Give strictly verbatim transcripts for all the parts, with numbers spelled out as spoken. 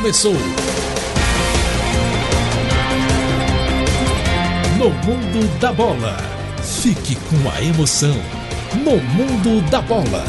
começou. No Mundo da Bola. Fique com a emoção. No Mundo da Bola.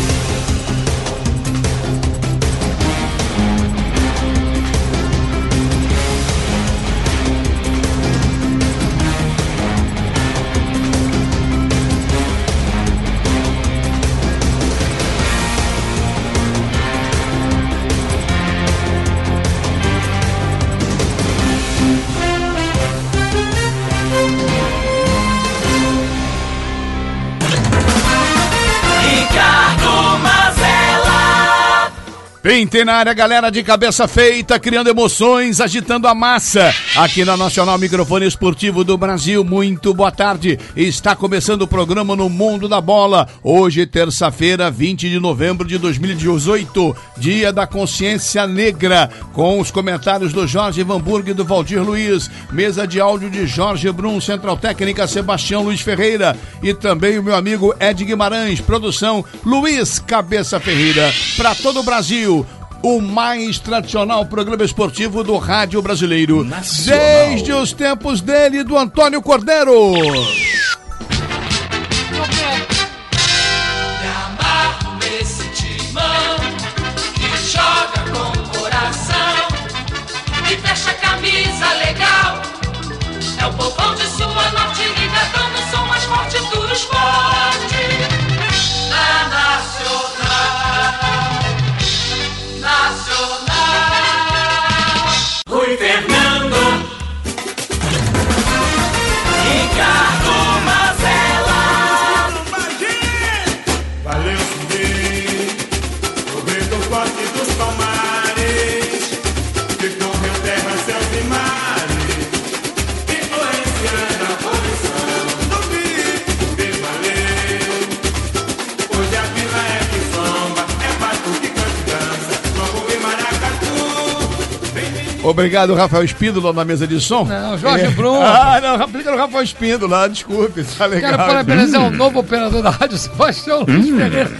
Pinte na área, galera de cabeça feita, criando emoções, agitando a massa. Aqui na Nacional Microfone Esportivo do Brasil, muito boa tarde. Está começando o programa No Mundo da Bola. Hoje, terça-feira, vinte de novembro de dois mil e dezoito, dia da consciência negra. Com os comentários do Jorge Vanburg e do Valdir Luiz. Mesa de áudio de Jorge Brum, Central Técnica Sebastião Luiz Ferreira. E também o meu amigo Ed Guimarães, produção Luiz Cabeça Ferreira. Para todo o Brasil, o mais tradicional programa esportivo do rádio brasileiro. Nacional. Desde os tempos dele, do Antônio Cordeiro. É o povão de sua norte ligadão no som mais forte do esporte. Na Nacional, Nacional. Rui Fernando, Ricardo Mazella. Valeu subir o grito forte dos palmares, que correu terra, céus e mares. Obrigado, Rafael Espíndola, na mesa de som. Não, Jorge é. Brum. Ah, não, aplica no Rafael Espíndola, desculpe, tá legal. Quero parabenizar o novo operador da rádio, Sebastião Luiz Ferreira.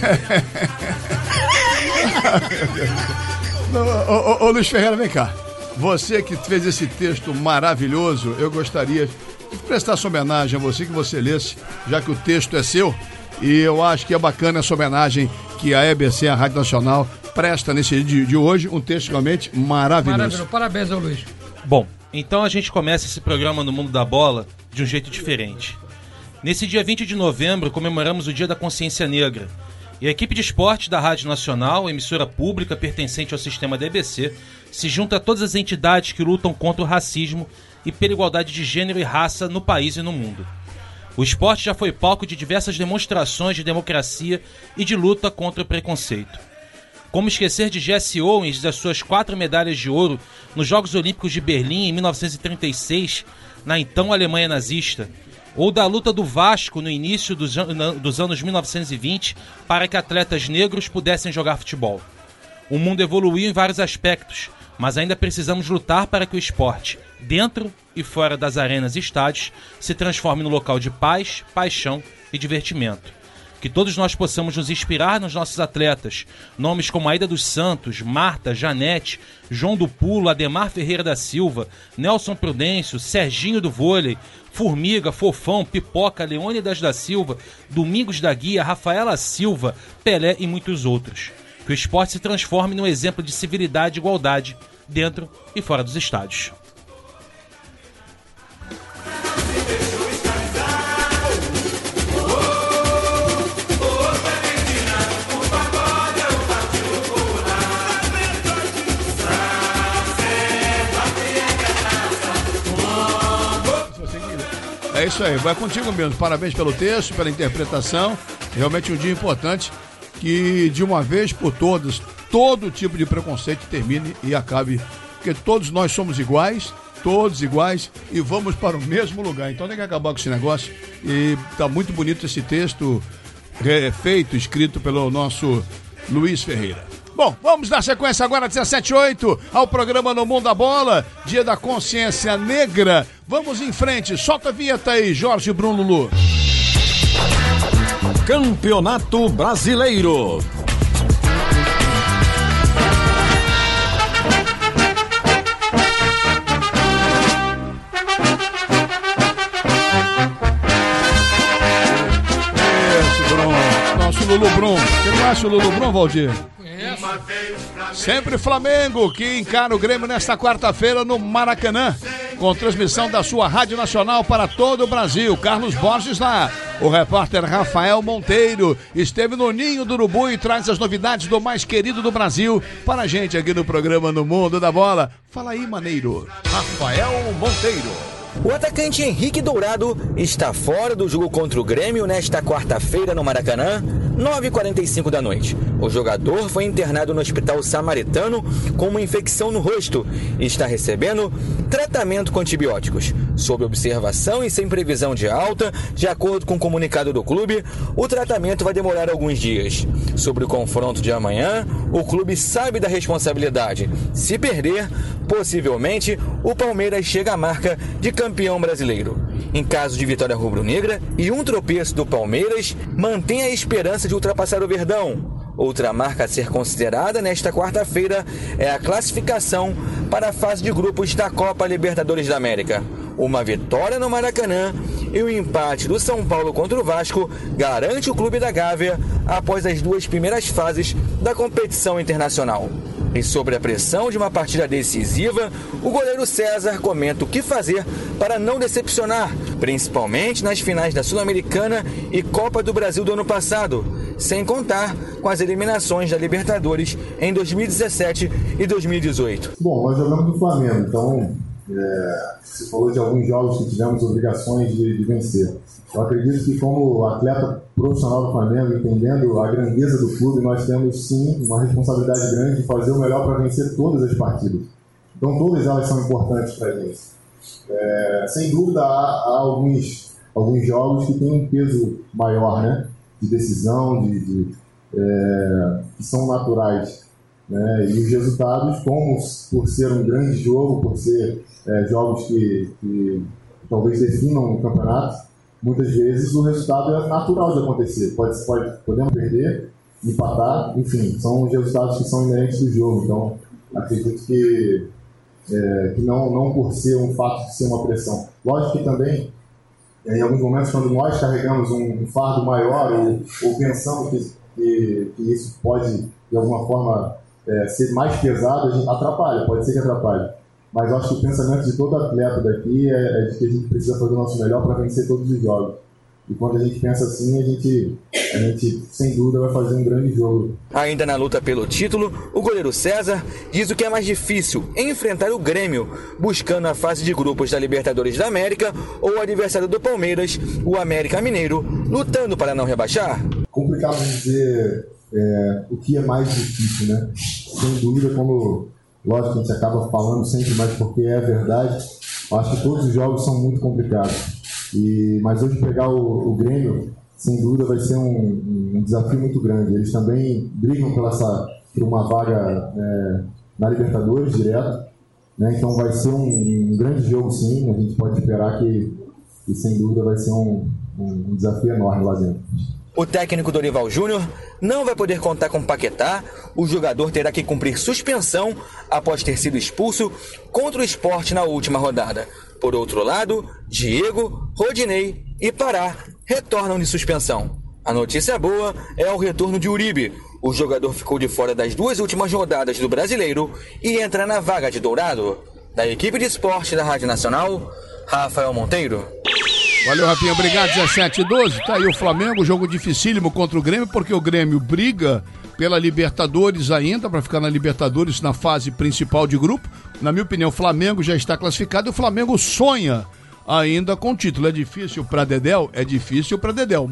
Ô, ô, ô, Luiz Ferreira, vem cá. Você que fez esse texto maravilhoso, eu gostaria de prestar essa homenagem a você, que você lesse, já que o texto é seu, e eu acho que é bacana essa homenagem que a E B C, a Rádio Nacional, presta nesse dia de hoje, um texto realmente maravilhoso. Maravilhoso. Parabéns ao Luiz. Bom, então a gente começa esse programa no Mundo da Bola de um jeito diferente. Nesse dia vinte de novembro, comemoramos o Dia da Consciência Negra. E a equipe de esporte da Rádio Nacional, emissora pública pertencente ao sistema da E B C, se junta a todas as entidades que lutam contra o racismo e pela igualdade de gênero e raça no país e no mundo. O esporte já foi palco de diversas demonstrações de democracia e de luta contra o preconceito. Como esquecer de Jesse Owens e das suas quatro medalhas de ouro nos Jogos Olímpicos de Berlim em mil novecentos e trinta e seis, na então Alemanha nazista, ou da luta do Vasco no início dos, an- dos anos mil novecentos e vinte para que atletas negros pudessem jogar futebol. O mundo evoluiu em vários aspectos, mas ainda precisamos lutar para que o esporte, dentro e fora das arenas e estádios, se transforme no local de paz, paixão e divertimento. Que todos nós possamos nos inspirar nos nossos atletas, nomes como Aida dos Santos, Marta, Janete, João do Pulo, Ademar Ferreira da Silva, Nelson Prudêncio, Serginho do Vôlei, Formiga, Fofão, Pipoca, Leônidas da Silva, Domingos da Guia, Rafaela Silva, Pelé e muitos outros. Que o esporte se transforme num exemplo de civilidade e igualdade dentro e fora dos estádios. É isso aí, vai contigo mesmo. Parabéns pelo texto, pela interpretação. Realmente um dia importante que, de uma vez por todas, todo tipo de preconceito termine e acabe. Porque todos nós somos iguais, todos iguais e vamos para o mesmo lugar. Então tem que acabar com esse negócio. E tá muito bonito esse texto é, feito, escrito pelo nosso Luiz Ferreira. Bom, vamos dar sequência agora, dezessete e oito, ao programa No Mundo da Bola, Dia da Consciência Negra. Vamos em frente, solta a vinheta aí, Jorge Bruno Lulu. Campeonato Brasileiro. Lulu Brum. Você conhece o Lulu Brum, Valdir? Sempre Flamengo, que encara o Grêmio nesta quarta-feira no Maracanã, com transmissão da sua Rádio Nacional para todo o Brasil. Carlos Borges lá. O repórter Rafael Monteiro esteve no Ninho do Urubu e traz as novidades do mais querido do Brasil para a gente aqui no programa No Mundo da Bola. Fala aí, maneiro. Rafael Monteiro. O atacante Henrique Dourado está fora do jogo contra o Grêmio nesta quarta-feira no Maracanã, nove e quarenta e cinco da noite. O jogador foi internado no Hospital Samaritano com uma infecção no rosto e está recebendo tratamento com antibióticos. Sob observação e sem previsão de alta, de acordo com o comunicado do clube, o tratamento vai demorar alguns dias. Sobre o confronto de amanhã, o clube sabe da responsabilidade. Se perder, possivelmente, o Palmeiras chega à marca de campeão brasileiro. Em caso de vitória rubro-negra e um tropeço do Palmeiras, mantém a esperança de ultrapassar o Verdão. Outra marca a ser considerada nesta quarta-feira é a classificação para a fase de grupos da Copa Libertadores da América. Uma vitória no Maracanã e o empate do São Paulo contra o Vasco garante o clube da Gávea após as duas primeiras fases da competição internacional. E sobre a pressão de uma partida decisiva, o goleiro César comenta o que fazer para não decepcionar, principalmente nas finais da Sul-Americana e Copa do Brasil do ano passado, sem contar com as eliminações da Libertadores em dois mil e dezessete e dois mil e dezoito. Bom, nós jogamos no Flamengo, então é, você falou de alguns jogos que tivemos obrigações de, de vencer. Eu acredito que como atleta profissional do Flamengo, entendendo a grandeza do clube, nós temos sim uma responsabilidade grande de fazer o melhor para vencer todas as partidas. Então todas elas são importantes para a gente. É, sem dúvida há, há alguns, alguns jogos que têm um peso maior, né? De decisão, de, de, é, que são naturais. Né? E os resultados, como por ser um grande jogo, por ser é, jogos que, que talvez definam o campeonato, muitas vezes o resultado é natural de acontecer. Pode, pode, podemos perder, empatar, enfim, são os resultados que são inerentes do jogo. Então, acredito que, é, que não, não por ser um fato de ser uma pressão. Lógico que também, em alguns momentos, quando nós carregamos um, um fardo maior ou, ou pensamos que, que, que isso pode, de alguma forma, é, ser mais pesado, a gente atrapalha, pode ser que atrapalhe. Mas eu acho que o pensamento de todo atleta daqui é, é de que a gente precisa fazer o nosso melhor para vencer todos os jogos. E quando a gente pensa assim, a gente, a gente, sem dúvida, vai fazer um grande jogo. Ainda na luta pelo título, o goleiro César diz o que é mais difícil, enfrentar o Grêmio, buscando a fase de grupos da Libertadores da América ou o adversário do Palmeiras, o América Mineiro, lutando para não rebaixar. Complicado dizer é, o que é mais difícil, né? Sem dúvida, como... Lógico que a gente acaba falando sempre, mas porque é verdade. Eu acho que todos os jogos são muito complicados. E, mas hoje pegar o, o Grêmio, sem dúvida, vai ser um, um desafio muito grande. Eles também brigam por, essa, por uma vaga é, na Libertadores direto. Né? Então vai ser um, um grande jogo, sim. A gente pode esperar que, que sem dúvida, vai ser um, um, um desafio enorme lá dentro. O técnico Dorival Júnior não vai poder contar com Paquetá. O jogador terá que cumprir suspensão após ter sido expulso contra o Sport na última rodada. Por outro lado, Diego, Rodinei e Pará retornam de suspensão. A notícia boa é o retorno de Uribe. O jogador ficou de fora das duas últimas rodadas do Brasileiro e entra na vaga de Dourado. Da equipe de esporte da Rádio Nacional, Rafael Monteiro. Valeu, Rafinha, obrigado. dezessete e doze, tá aí o Flamengo, jogo dificílimo contra o Grêmio, porque o Grêmio briga pela Libertadores ainda, para ficar na Libertadores na fase principal de grupo. Na minha opinião, o Flamengo já está classificado e o Flamengo sonha ainda com o título. É difícil para Dedéu? É difícil para Dedéu,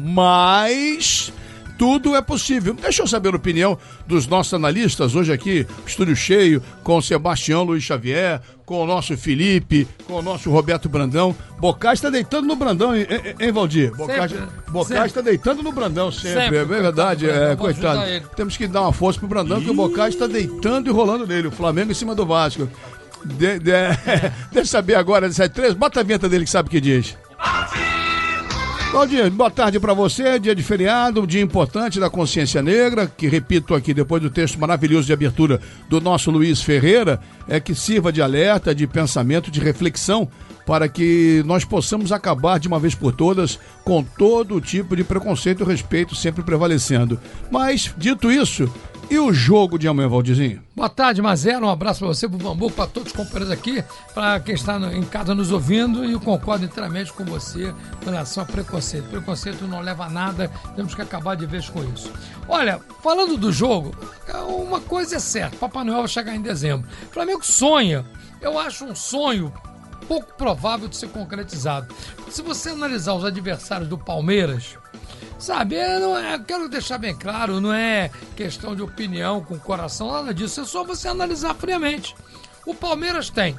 mas... tudo é possível. Deixa eu saber a opinião dos nossos analistas hoje aqui, estúdio cheio, com o Sebastião Luiz Xavier, com o nosso Felipe, com o nosso Roberto Brandão. Bocage está deitando no Brandão, hein, hein Valdir? Bocage está deitando no Brandão sempre, sempre. É verdade, é, coitado. Temos que dar uma força pro Brandão, Ih. que o Bocage está deitando e rolando nele, o Flamengo em cima do Vasco. De, de, deixa eu saber agora, dezessete e três, bota a vinheta dele que sabe o que diz. Valdir, boa tarde para você, dia de feriado, um dia importante da consciência negra, que repito aqui depois do texto maravilhoso de abertura do nosso Luiz Ferreira, é que sirva de alerta, de pensamento, de reflexão, para que nós possamos acabar de uma vez por todas com todo tipo de preconceito e respeito sempre prevalecendo. Mas, dito isso, e o jogo de amanhã, Valdirzinho? Boa tarde, Mazera. Um abraço para você, para o Bambu, para todos os companheiros aqui, para quem está no, em casa nos ouvindo, e eu concordo inteiramente com você em relação a preconceito. Preconceito não leva a nada, temos que acabar de vez com isso. Olha, falando do jogo, uma coisa é certa, Papai Noel vai chegar em dezembro. O Flamengo sonha, eu acho um sonho pouco provável de ser concretizado. Se você analisar os adversários do Palmeiras, sabe, não é, quero deixar bem claro, não é questão de opinião com o coração, nada disso, é só você analisar friamente. O Palmeiras tem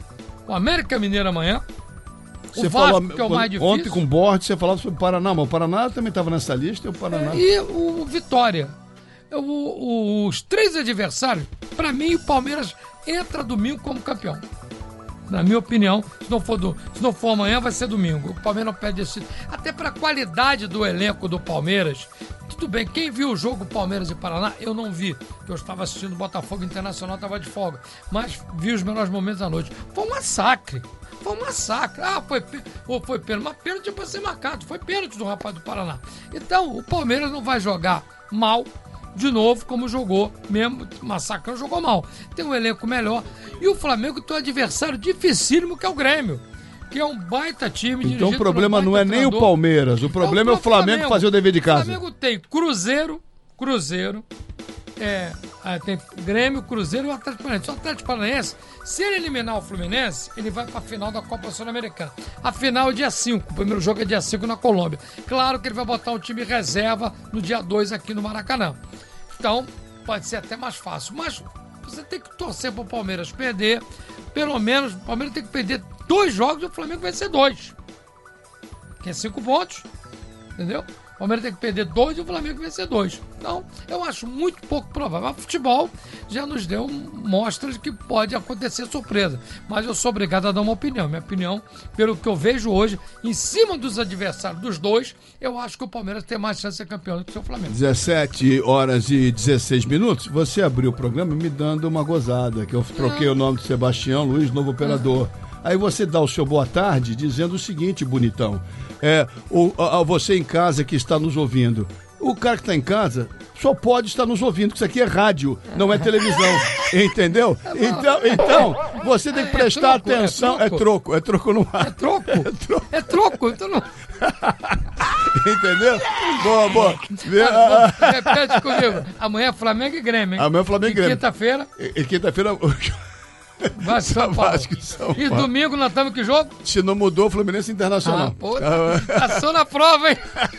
o América Mineiro amanhã, o você Vasco, falou, que é o mais difícil. Ontem com o Borges você falava sobre o Paraná, mas o Paraná também estava nessa lista, e o Paraná... E o Vitória. O, o, os três adversários, para mim, o Palmeiras entra domingo como campeão. Na minha opinião, se não for, do, se não for amanhã, vai ser domingo. O Palmeiras não perde esse... Até para a qualidade do elenco do Palmeiras. Tudo bem, quem viu o jogo Palmeiras e Paraná, eu não vi. Eu estava assistindo o Botafogo Internacional, estava de folga. Mas vi os melhores momentos da noite. Foi um massacre. Foi um massacre. Ah, foi, ou foi pênalti. Mas pênalti para ser marcado. Foi pênalti do rapaz do Paraná. Então, o Palmeiras não vai jogar mal de novo, como jogou, mesmo massacrando, jogou mal. Tem um elenco melhor. E o Flamengo tem um adversário dificílimo, que é o Grêmio, que é um baita time. Então o problema não é nem o Palmeiras, o problema é o Flamengo, Flamengo fazer o dever de casa. O Flamengo tem Cruzeiro, Cruzeiro, é, tem Grêmio, Cruzeiro e o Atlético Paranaense. O Atlético Paranaense, se ele eliminar o Fluminense, ele vai para a final da Copa Sul-Americana. A final é dia cinco, o primeiro jogo é dia cinco na Colômbia. Claro que ele vai botar um time reserva no dia dois aqui no Maracanã. Então, pode ser até mais fácil. Mas você tem que torcer para o Palmeiras perder. Pelo menos, o Palmeiras tem que perder dois jogos e o Flamengo vai ser dois. Que é cinco pontos. Entendeu? O Palmeiras tem que perder dois e o Flamengo vai ser dois. Então, eu acho muito pouco provável. O futebol já nos deu mostras de que pode acontecer surpresa. Mas eu sou obrigado a dar uma opinião. Minha opinião, pelo que eu vejo hoje, em cima dos adversários dos dois, eu acho que o Palmeiras tem mais chance de ser campeão do que o seu Flamengo. dezessete horas e dezesseis minutos. Você abriu o programa me dando uma gozada, que eu troquei é. o nome de Sebastião Luiz, novo operador. É. Aí você dá o seu boa tarde dizendo o seguinte, bonitão. É, o, a, a você em casa que está nos ouvindo. O cara que está em casa só pode estar nos ouvindo, porque isso aqui é rádio, não é televisão. Entendeu? Então, então você tem que prestar é troco, atenção. É troco, é troco no ar. É troco? É troco. É troco, então não. Entendeu? Boa, boa. Ah, repete comigo. Amanhã é Flamengo e Grêmio, hein? Amanhã é Flamengo e Grêmio. E quinta-feira? E, e quinta-feira... Vasco, São Paulo. Vasco, São Paulo. E domingo nós estamos que jogo? Se não mudou, Fluminense Internacional. Ah, pô, passou na prova, hein?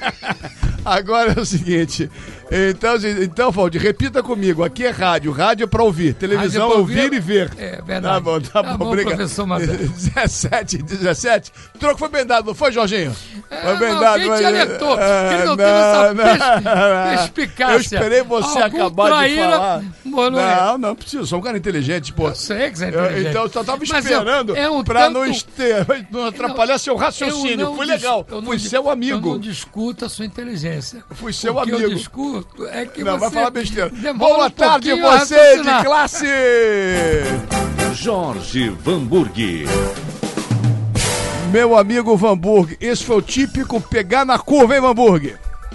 Agora é o seguinte, então, então Valdir, repita comigo, aqui é rádio, rádio é pra ouvir, televisão é pra ouvir, ouvir e ver. É verdade. Tá bom, tá, tá bom, bom, obrigado. Professor Mazé. dezessete, dezessete, troco foi bem dado, não foi, Jorginho? É, foi bem não, dado. Quem mas... te alertou? Ah, Ele não, não teve essa não, pers... perspicácia. Eu esperei você Algum acabar traíra... de falar. Mano, não, é. não precisa, sou um cara inteligente, pô. Eu sei que você é inteligente. Eu, então eu só tava Mas esperando é, é um pra tanto... não, ester... não atrapalhar não, seu raciocínio. Foi legal, dis... fui dis... seu amigo. Eu não discuto a sua inteligência. Fui seu o que amigo. eu discuto é que não, você... vai falar besteira. Boa um tarde, você de classe! Jorge Vanburg. Meu amigo Vanburg, esse foi o típico pegar na curva, hein, Vanburg?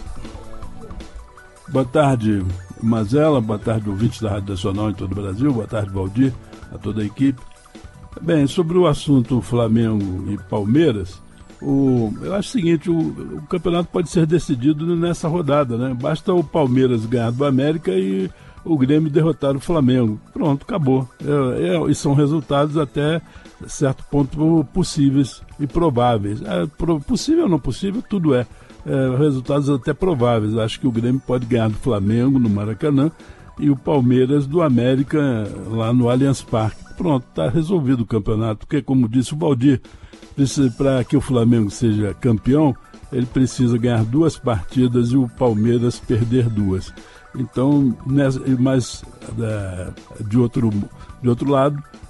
Boa tarde, Mazela, boa tarde, ouvintes da Rádio Nacional em todo o Brasil, boa tarde, Valdir, a toda a equipe. Bem, sobre o assunto Flamengo e Palmeiras, o, eu acho o seguinte, o, o campeonato pode ser decidido nessa rodada, né? Basta o Palmeiras ganhar do América e o Grêmio derrotar o Flamengo. Pronto, acabou. É, é, e são resultados até certo ponto possíveis e prováveis. É, pro, possível ou não possível, tudo é. é. Resultados até prováveis. Eu acho que o Grêmio pode ganhar do Flamengo no Maracanã e o Palmeiras do América lá no Allianz Parque. Pronto, está resolvido o campeonato, porque como disse o Valdir, para que o Flamengo seja campeão, ele precisa ganhar duas partidas e o Palmeiras perder duas. Então, mas de outro, de outro lado,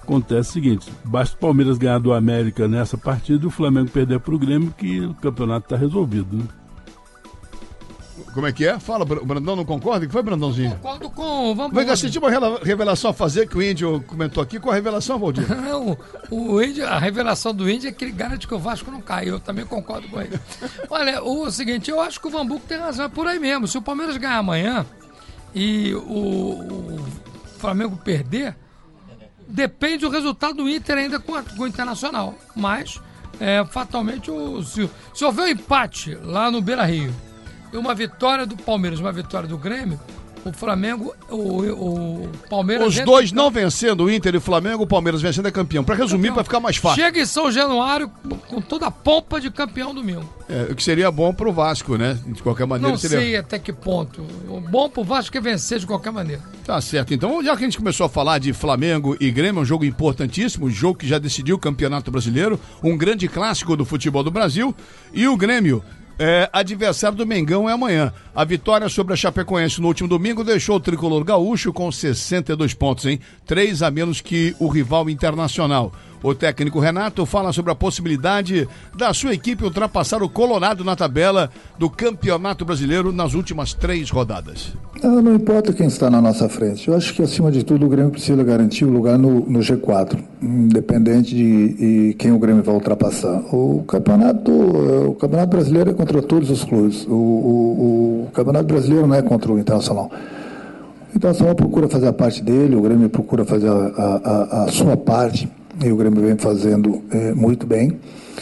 acontece o seguinte, basta o Palmeiras ganhar do América nessa partida e o Flamengo perder para o Grêmio, que o campeonato está resolvido, né? Como é que é? Fala, o Brandão não concorda? O que foi, Brandãozinho? Concordo com o Van Vem cá, você tinha uma revelação a fazer que o Índio comentou aqui. Qual a revelação, Valdir? o, o Índio, a revelação do Índio é que ele garante que o Vasco não cai. Eu também concordo com ele. Olha, o seguinte, eu acho que o Vanbuco tem razão, é por aí mesmo. Se o Palmeiras ganhar amanhã e o, o Flamengo perder, depende do resultado do Inter ainda com, a, com o Internacional. Mas, é, fatalmente, o, se, se houver um empate lá no Beira-Rio, uma vitória do Palmeiras, uma vitória do Grêmio, o Flamengo, o, o Palmeiras... Os dois não vencendo, o Inter e o Flamengo, o Palmeiras vencendo é campeão. Para resumir, para ficar mais fácil. Chega em São Januário com toda a pompa de campeão domingo. É, o que seria bom pro Vasco, né? De qualquer maneira. Não seria... sei até que ponto. O bom pro Vasco é vencer de qualquer maneira. Tá certo. Então, já que a gente começou a falar de Flamengo e Grêmio, um jogo importantíssimo, um jogo que já decidiu o Campeonato Brasileiro, um grande clássico do futebol do Brasil, e o Grêmio... É, adversário do Mengão é amanhã. A vitória sobre a Chapecoense no último domingo deixou o tricolor gaúcho com sessenta e dois pontos, hein? Três a menos que o rival Internacional. O técnico Renato fala sobre a possibilidade da sua equipe ultrapassar o Colorado na tabela do Campeonato Brasileiro nas últimas três rodadas. Não, não importa quem está na nossa frente. Eu acho que, acima de tudo, o Grêmio precisa garantir o lugar no, no G quatro, independente de, de quem o Grêmio vai ultrapassar. O campeonato, o campeonato brasileiro é contra todos os clubes. O, o, o campeonato brasileiro não é contra o Internacional. O Internacional procura fazer a parte dele, o Grêmio procura fazer a, a, a sua parte. E o Grêmio vem fazendo é, muito bem.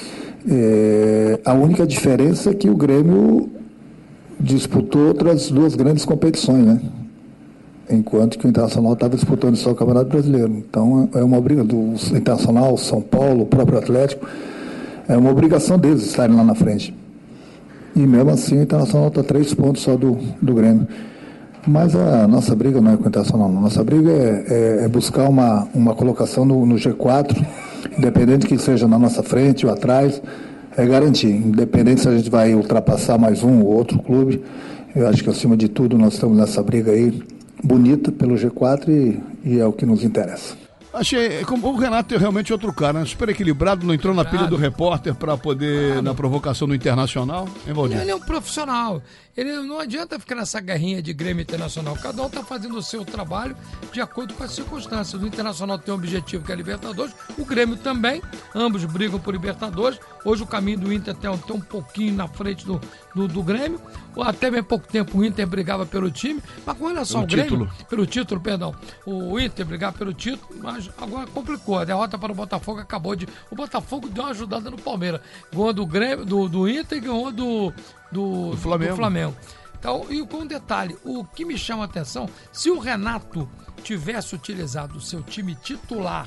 É, a única diferença é que o Grêmio disputou outras duas grandes competições, né? Enquanto que o Internacional estava disputando só o Campeonato Brasileiro. Então é uma briga do Internacional, São Paulo, o próprio Atlético. É uma obrigação deles estarem lá na frente. E mesmo assim o Internacional está três pontos só do, do Grêmio. Mas a nossa briga não é com o Internacional, não. Nossa briga é, é, é buscar uma, uma colocação no, no G quatro, independente que seja na nossa frente ou atrás, é garantir. Independente se a gente vai ultrapassar mais um ou outro clube, eu acho que acima de tudo nós estamos nessa briga aí, bonita pelo G quatro e, e é o que nos interessa. Achei, como o Renato é realmente outro cara, né? Super equilibrado, não entrou na pilha do repórter para poder, claro, na provocação do Internacional, hein, Valdir? Ele é um profissional, ele não adianta ficar nessa guerrinha de Grêmio Internacional, cada um está fazendo o seu trabalho de acordo com as circunstâncias. O Internacional tem um objetivo que é a Libertadores, o Grêmio também, ambos brigam por Libertadores. Hoje o caminho do Inter tem um pouquinho na frente do, do, do Grêmio, até bem pouco tempo o Inter brigava pelo time, mas com relação ao Grêmio, pelo título, perdão, o Inter brigava pelo título, mas agora complicou, a derrota para o Botafogo acabou de... O Botafogo deu uma ajudada no Palmeiras, ganhou do, Grêmio, do, do Inter e ganhou do, do, do, Flamengo. do Flamengo. Então, e com um detalhe, o que me chama a atenção, se o Renato tivesse utilizado o seu time titular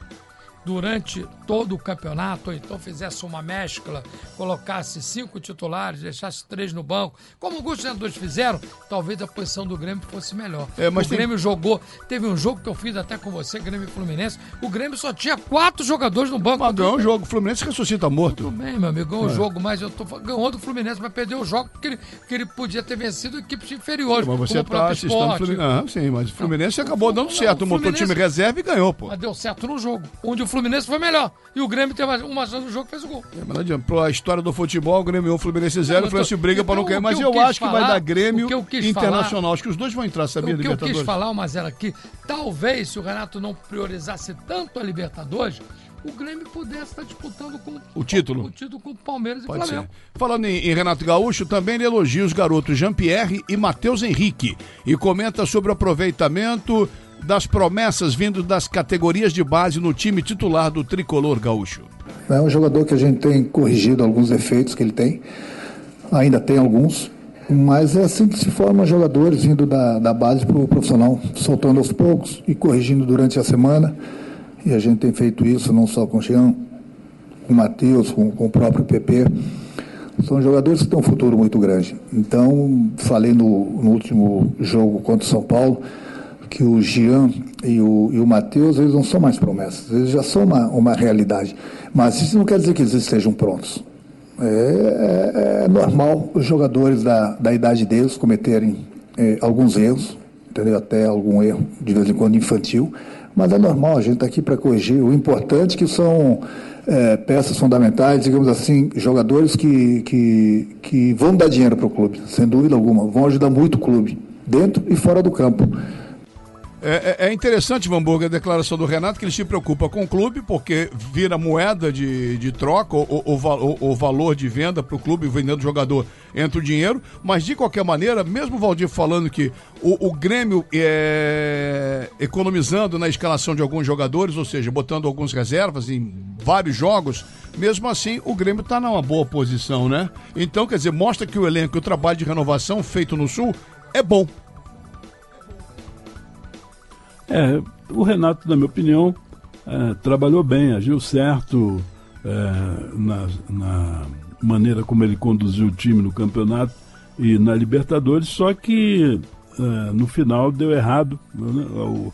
durante todo o campeonato, ou então fizesse uma mescla, colocasse cinco titulares, deixasse três no banco, como alguns treinadores fizeram, talvez a posição do Grêmio fosse melhor. É, mas o tem... Grêmio jogou, teve um jogo que eu fiz até com você, Grêmio e Fluminense, o Grêmio só tinha quatro jogadores no banco. Mas ganhou o jogo, o Fluminense ressuscita morto. Tudo bem, meu amigo, ganhou o é. jogo, mas eu tô ganhou do Fluminense, mas perdeu o jogo porque ele, porque ele podia ter vencido equipes inferiores. Mas você tá assistindo o Fluminense. Ah, sim, mas o Fluminense não, acabou dando certo, não, montou o time reserva e ganhou, pô. Mas deu certo no jogo, onde o Fluminense foi melhor. E o Grêmio teve uma chance no jogo e fez o gol. É, mas não adianta. Pra história do futebol, o Grêmio um, Fluminense zero, o Fluminense briga então, pra não cair. Mas eu, eu acho falar, que vai dar Grêmio Internacional. Falar, acho que os dois vão entrar, sabia, o que Libertadores. Eu quis falar, Mazela, que talvez se o Renato não priorizasse tanto a Libertadores, o Grêmio pudesse estar disputando com o título, o título com o Palmeiras e Pode Flamengo. Ser. Falando em, em Renato Gaúcho, também ele elogia os garotos Jean-Pierre e Matheus Henrique e comenta sobre o aproveitamento das promessas vindo das categorias de base no time titular do tricolor gaúcho. É um jogador que a gente tem corrigido alguns defeitos que ele tem, ainda tem alguns, mas é assim que se formam jogadores vindo da, da base para o profissional, soltando aos poucos e corrigindo durante a semana, e a gente tem feito isso não só com o Jean, com o Matheus, com, com o próprio P P. São jogadores que têm um futuro muito grande. Então, falei no, no último jogo contra o São Paulo, que o Jean e o, e o Matheus, eles não são mais promessas, eles já são uma, uma realidade. Mas isso não quer dizer que eles estejam prontos. É, é, é normal os jogadores da, da idade deles cometerem é, alguns erros, entendeu? Até algum erro, de vez em quando, infantil, Mas é normal, a gente está aqui para corrigir. O importante é que são é, peças fundamentais, digamos assim, jogadores que, que, que vão dar dinheiro para o clube, sem dúvida alguma, vão ajudar muito o clube, dentro e fora do campo. É, é interessante, Vamburgo, a declaração do Renato, que ele se preocupa com o clube, porque vira moeda de, de troca, o, o, o, o valor de venda para o clube, vendendo o jogador, entra o dinheiro, mas de qualquer maneira, mesmo o Valdir falando que o, o Grêmio é economizando na escalação de alguns jogadores, ou seja, botando algumas reservas em vários jogos, mesmo assim o Grêmio está numa boa posição, né? Então, quer dizer, mostra que o elenco e o trabalho de renovação feito no Sul é bom. É, o Renato, na minha opinião, é, trabalhou bem, agiu certo é, na, na maneira como ele conduziu o time no campeonato e na Libertadores, só que é, no final deu errado, né? o,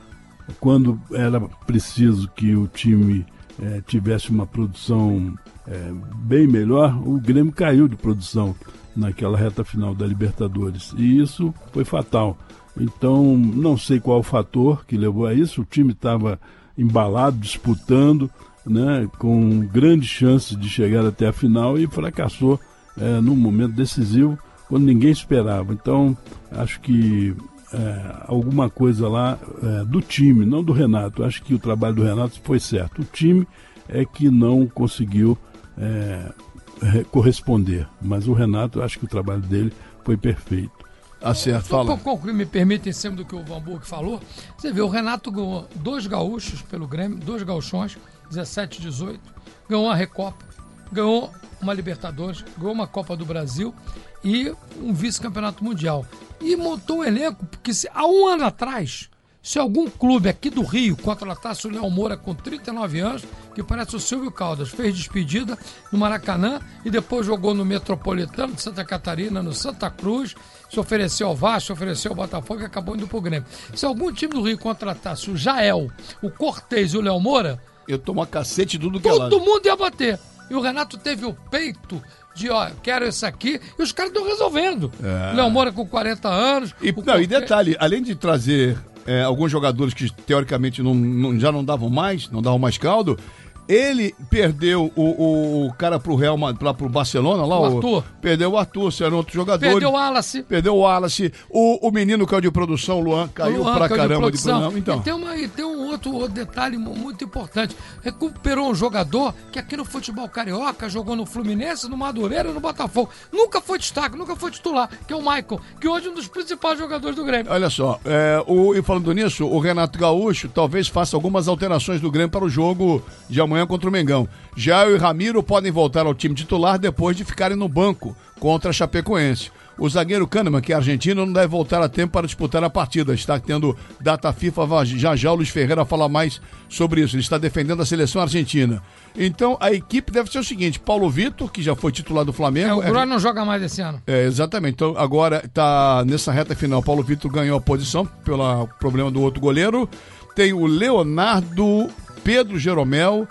quando era preciso que o time é, tivesse uma produção é, bem melhor, o Grêmio caiu de produção naquela reta final da Libertadores, e isso foi fatal. Então, não sei qual o fator que levou a isso. O time estava embalado, disputando, né, com grandes chances de chegar até a final e fracassou é, num momento decisivo, quando ninguém esperava. Então, acho que é, alguma coisa lá é, do time, não do Renato. Acho que o trabalho do Renato foi certo. O time é que não conseguiu é, corresponder. Mas o Renato, acho que o trabalho dele foi perfeito. Acerto, Só fala. para concluir, me permite, em cima do que o Vamburgo falou, você vê, o Renato ganhou dois gaúchos pelo Grêmio, dois gauchões, dezessete e dezoito, ganhou uma Recopa, ganhou uma Libertadores, ganhou uma Copa do Brasil e um vice-campeonato mundial. E montou o elenco, porque se, há um ano atrás, se algum clube aqui do Rio contratasse o Léo Moura com trinta e nove anos, que parece o Silvio Caldas, fez despedida no Maracanã e depois jogou no Metropolitano de Santa Catarina, no Santa Cruz, se ofereceu ao Vasco, se ofereceu ao Botafogo e acabou indo pro Grêmio. Se algum time do Rio contratasse o Jael, o Cortez e o Léo Moura, eu tomo uma cacete tudo que é lado. Todo mundo ia bater. E o Renato teve o peito de, ó, quero esse aqui, e os caras estão resolvendo. É. O Léo Moura com quarenta anos. E, não, Cortez... e detalhe, além de trazer é, alguns jogadores que teoricamente não, não, já não davam mais, não davam mais caldo, ele perdeu o, o, o cara pro Real, lá pro Barcelona, lá, o Arthur. O, perdeu o Arthur, se era outro jogador. Perdeu o Wallace. Perdeu o Wallace. O, o menino que é o de produção, o Luan, caiu Luan, pra caiu caramba de de produção. De então. E tem, uma, e tem um outro, outro detalhe muito importante. Recuperou um jogador que aqui no futebol carioca jogou no Fluminense, no Madureira e no Botafogo. Nunca foi destaque, nunca foi titular, que é o Michael, que hoje é um dos principais jogadores do Grêmio. Olha só, é, o, e falando nisso, o Renato Gaúcho talvez faça algumas alterações do Grêmio para o jogo de amanhã contra o Mengão. Jael e Ramiro podem voltar ao time titular depois de ficarem no banco contra a Chapecoense. O zagueiro Kahneman, que é argentino, não deve voltar a tempo para disputar a partida. Está tendo data FIFA, já já o Luiz Ferreira fala mais sobre isso. Ele está defendendo a seleção argentina. Então, a equipe deve ser o seguinte: Paulo Vitor, que já foi titular do Flamengo. É, o Groy é... não joga mais esse ano. É, exatamente. Então, agora está nessa reta final. Paulo Vitor ganhou a posição pelo problema do outro goleiro. Tem o Leonardo, Pedro Jeromel,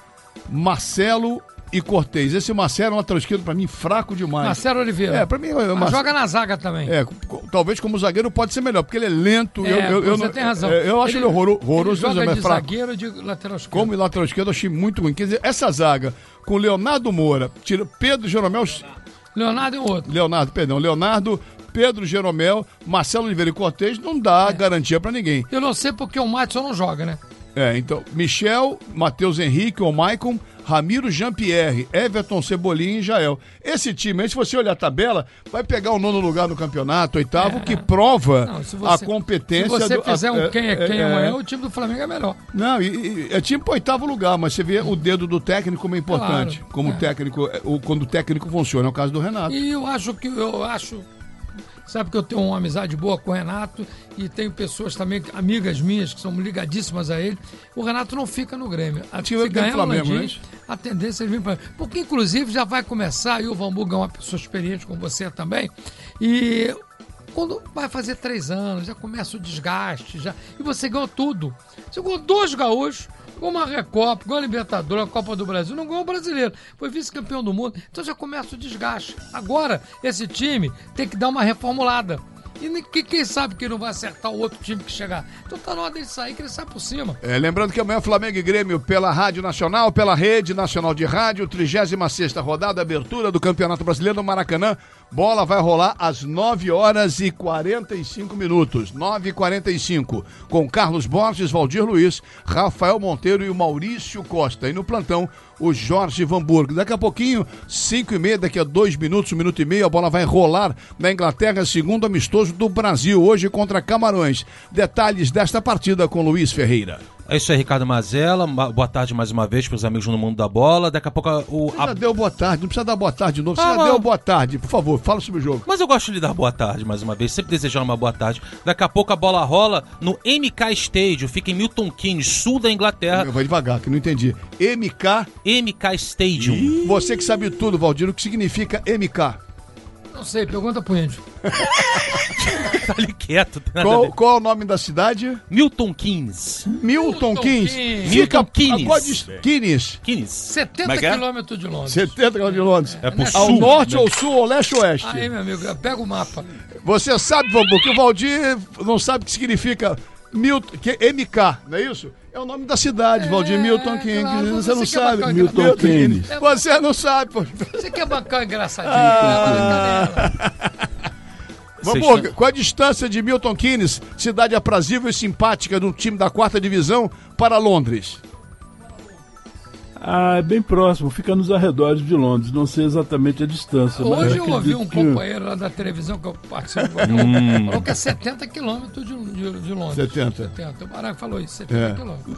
Marcelo e Cortez. Esse Marcelo é um lateral esquerdo, pra mim, fraco demais. Marcelo Oliveira. É, pra mim... Mas Mar... joga na zaga também. É, talvez como zagueiro pode ser melhor, porque ele é lento. É, eu, eu, eu você não, tem razão. É, eu acho ele, ele horroroso. horroroso ele joga mas de fraco. zagueiro e de lateral esquerdo. Como lateral esquerdo, eu achei muito ruim. Quer dizer, essa zaga com Leonardo Moura, tira Pedro Jeromel... Leonardo é outro. Leonardo, perdão. Leonardo, Pedro Jeromel, Marcelo Oliveira e Cortez não dá é. garantia pra ninguém. Eu não sei porque o Matheus não joga, né? É, então, Michel, Matheus Henrique, o Maicon, Ramiro Jean-Pierre, Everton Cebolinha e Jael. Esse time aí, se você olhar a tabela, vai pegar o nono lugar no campeonato, oitavo, é. que prova não, você, a competência... Se você do, fizer a, um quem é quem é, amanhã, é, o time do Flamengo é melhor. Não, e, e, é time pro oitavo lugar, mas você vê o dedo do técnico como é importante. Claro, como é. técnico, o, quando o técnico funciona, é o caso do Renato. E eu acho que, eu acho... Sabe que eu tenho uma amizade boa com o Renato e tenho pessoas também, amigas minhas, que são ligadíssimas a ele. O Renato não fica no Grêmio. A, se ganhar o Landim, a tendência é ele vir para... Porque, inclusive, já vai começar, e o Vamburgo é uma pessoa experiente com você também, e quando vai fazer três anos, já começa o desgaste, já, e você ganhou tudo. Você ganhou dois gaúchos, ganhou uma Recopa, ganhou a Libertadores, a Copa do Brasil, não ganhou o Brasileiro, foi vice-campeão do mundo, então já começa o desgaste. Agora, esse time tem que dar uma reformulada. E nem- que- quem sabe que não vai acertar o outro time que chegar. Então tá na hora dele sair, que ele sai por cima. É, lembrando que amanhã Flamengo e Grêmio pela Rádio Nacional, pela Rede Nacional de Rádio, trigésima sexta rodada, abertura do Campeonato Brasileiro no Maracanã. Bola vai rolar às nove horas e quarenta e cinco minutos. nove e quarenta e cinco. Com Carlos Borges, Valdir Luiz, Rafael Monteiro e o Maurício Costa. E no plantão, o Jorge Vanburg. Daqui a pouquinho, cinco e meia, daqui a dois minutos, um minuto e meio, a bola vai rolar na Inglaterra, segundo amistoso do Brasil, hoje contra Camarões. Detalhes desta partida com Luiz Ferreira. É isso aí, Ricardo Mazella. Ma- Boa tarde mais uma vez para os amigos no Mundo da Bola. Daqui a pouco a- o. Você a- já deu boa tarde, não precisa dar boa tarde de novo. Você Ah, já não. deu boa tarde. Por favor, fala sobre o jogo. Mas eu gosto de dar boa tarde mais uma vez, sempre desejando uma boa tarde. Daqui a pouco a bola rola no M K Stadium, fica em Milton Keynes, sul da Inglaterra. Vai devagar, que não entendi. M K. M K Stadium. Você que sabe tudo, Valdir, o que significa M K? Não sei, pergunta pro índio. Tá ali quieto. Tem nada a Qual, ver. qual é o nome da cidade? Milton Keynes. Milton Milton Keynes. Keynes. Fica Milton Keynes. agora de Keynes. Keynes. setenta Como é que é? quilômetros de Londres. setenta quilômetros de Londres. É pro Ao sul. norte, ao sul, ao leste, oeste. Aí, meu amigo, pega o mapa. Você sabe, Vambu, que o Valdir não sabe o que significa Milton, que é M K, não é isso? É o nome da cidade, Valdir, Milton Keynes. claro, você não você quer sabe. bancar o Milton engraçadinho. Keynes. Você não sabe, pô. Você quer bancar o engraçadinho? Ah. Canela. Vambu, qual a distância de Milton Keynes, cidade aprazível e simpática do time da quarta divisão, para Londres? Ah, é bem próximo, fica nos arredores de Londres, não sei exatamente a distância. mas Hoje eu ouvi acredito um que- companheiro lá da televisão que eu participo do Hum. falou que é setenta quilômetros de, de, de Londres. setenta. setenta. O Barack falou isso, setenta É. quilômetros.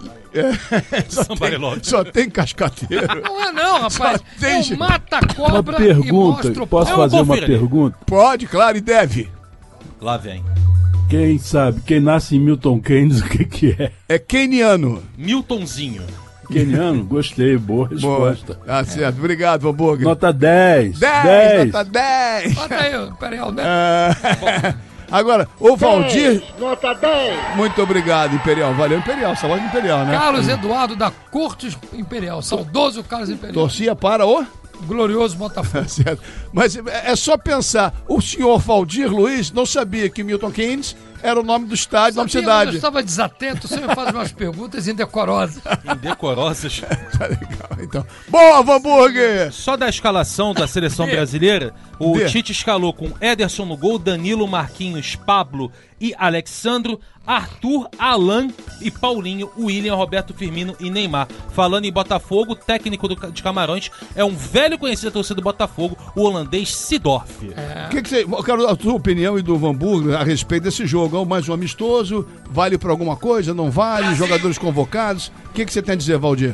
É, só, Somebody tem, loves. só tem cascateiro. Não é não, rapaz. tem Eu gente- mato a Uma cobra e mostro pergunta, o posso pau. fazer uma confira ali. pergunta? Pode, claro, e deve. Lá vem. Quem sabe, quem nasce em Milton Keynes, o que que é? É keniano. Miltonzinho. Keniano? Gostei, boa Boa. resposta. Ah, certo. Obrigado, Hambúrguer. Nota dez. dez, dez. nota dez. Bota aí, Imperial, né? Ah, agora, o Valdir... Nota dez. Muito obrigado, Imperial. Valeu, Imperial. Saúde Imperial, né? Carlos Eduardo da Corte Imperial. Saudoso Carlos Imperial. Torcia para o... Glorioso Botafogo. Certo. Mas é só pensar, o senhor Valdir Luiz não sabia que Milton Keynes era o nome do estádio, nome da Sabia, mas Eu cidade. estava desatento, o senhor me faz umas perguntas indecorosas. Indecorosas. Tá legal, então. Boa, Hambúrguer! Só da escalação da seleção brasileira, o Dê. Tite escalou com Ederson no gol, Danilo, Marquinhos, Pablo e Alexandro, Arthur, Alan e Paulinho, William, Roberto Firmino e Neymar. Falando em Botafogo, o técnico do, de Camarões é um velho conhecido da torcida do Botafogo, o holandês Sidorf. O que, que você. Eu quero a tua opinião e do Hambúrguer a respeito desse jogo. É mais um amistoso? Vale para alguma coisa? Não vale? Jogadores convocados? O que, que você tem a dizer, Valdir?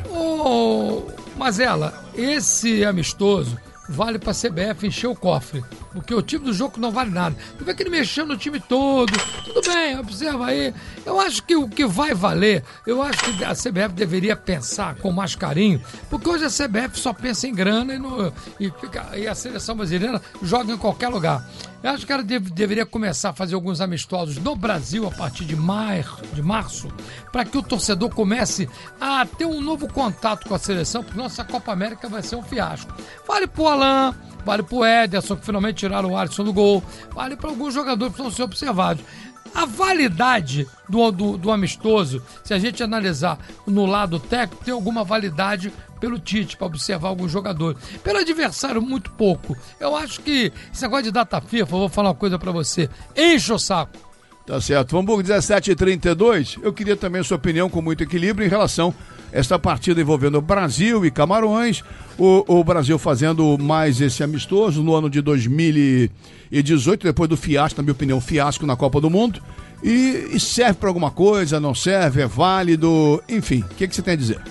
Ô, Mazella, esse amistoso vale pra C B F encher o cofre. Porque o time do jogo não vale nada. Tu vê que ele mexeu no time todo. Tudo bem, observa aí. Eu acho que o que vai valer, eu acho que a C B F deveria pensar com mais carinho, porque hoje a C B F só pensa em grana e, no, e, fica, e a seleção brasileira joga em qualquer lugar. Eu acho que ela deve, deveria começar a fazer alguns amistosos no Brasil a partir de, mar, de março, para que o torcedor comece a ter um novo contato com a seleção, porque nossa Copa América vai ser um fiasco. Vale pro Alan, vale pro Ederson, que finalmente tiraram o Alisson do gol, vale para alguns jogadores que precisam ser observados. A validade do, do, do amistoso, se a gente analisar no lado técnico, tem alguma validade pelo Tite, para observar alguns jogadores. Pelo adversário, muito pouco. Eu acho que esse negócio de data FIFA, eu vou falar uma coisa para você, enche o saco. Tá certo. Hamburgo dezessete e trinta e dois. Eu queria também a sua opinião com muito equilíbrio em relação a esta partida envolvendo Brasil e Camarões. O, o Brasil fazendo mais esse amistoso no ano de dois mil e dezoito, depois do fiasco, na minha opinião, fiasco na Copa do Mundo. E, e serve para alguma coisa, não serve, é válido, enfim. O que, que você tem a dizer?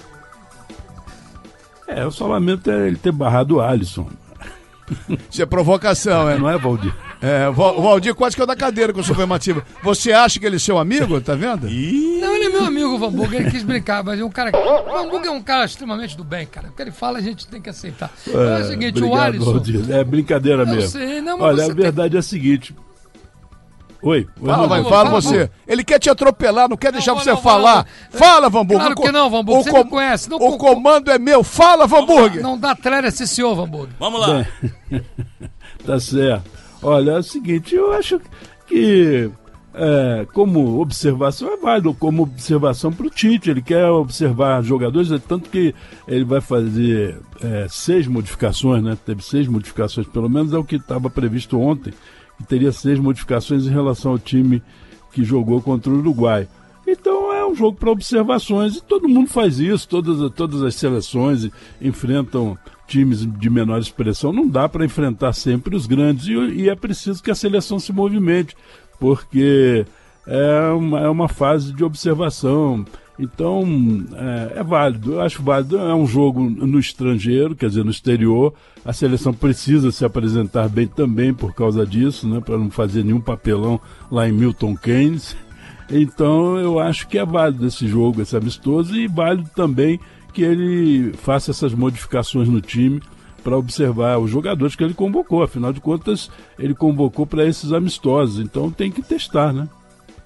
É, eu só lamento é ele ter barrado o Alisson. Isso é provocação, é? Não é, Valdir? É, o Val- o Valdir quase caiu da cadeira com a supremativa. Você acha que ele é seu amigo, tá vendo? Não, ele é meu amigo, o Van Burger, ele quis brincar, mas é um cara. O Van Burger é um cara extremamente do bem, cara. O que ele fala a gente tem que aceitar. É, é o seguinte, obrigado, o Alisson. Valdir. É brincadeira Eu mesmo. sei, não, mas Olha, você a verdade é a seguinte. Oi, oi, Fala, vai, Vamos, fala vamos, você. vamos. Ele quer te atropelar, não quer deixar Não, você não, falar. não. Fala, Vamburgo. Claro que não, Vamburgo, O, você com- me conhece, não o com- comando é meu. Fala, Vamburgo. Não dá trela esse senhor, Van Burger. Vamos lá. Tá certo. Olha, é o seguinte, eu acho que que, é, como observação, é válido, como observação para o Tite. Ele quer observar jogadores, tanto que ele vai fazer é, seis modificações, né? Teve seis modificações, pelo menos é o que estava previsto ontem, que teria seis modificações em relação ao time que jogou contra o Uruguai. Então é um jogo para observações, e todo mundo faz isso, todas, todas as seleções enfrentam times de menor expressão. Não dá para enfrentar sempre os grandes, e, e é preciso que a seleção se movimente, porque é uma, é uma fase de observação. Então é, é válido, eu acho válido. É um jogo no estrangeiro, quer dizer, no exterior. A seleção precisa se apresentar bem também por causa disso, né, para não fazer nenhum papelão lá em Milton Keynes. Então eu acho que é válido esse jogo, esse amistoso, e válido também que ele faça essas modificações no time para observar os jogadores que ele convocou. Afinal de contas, ele convocou para esses amistosos, então tem que testar, né?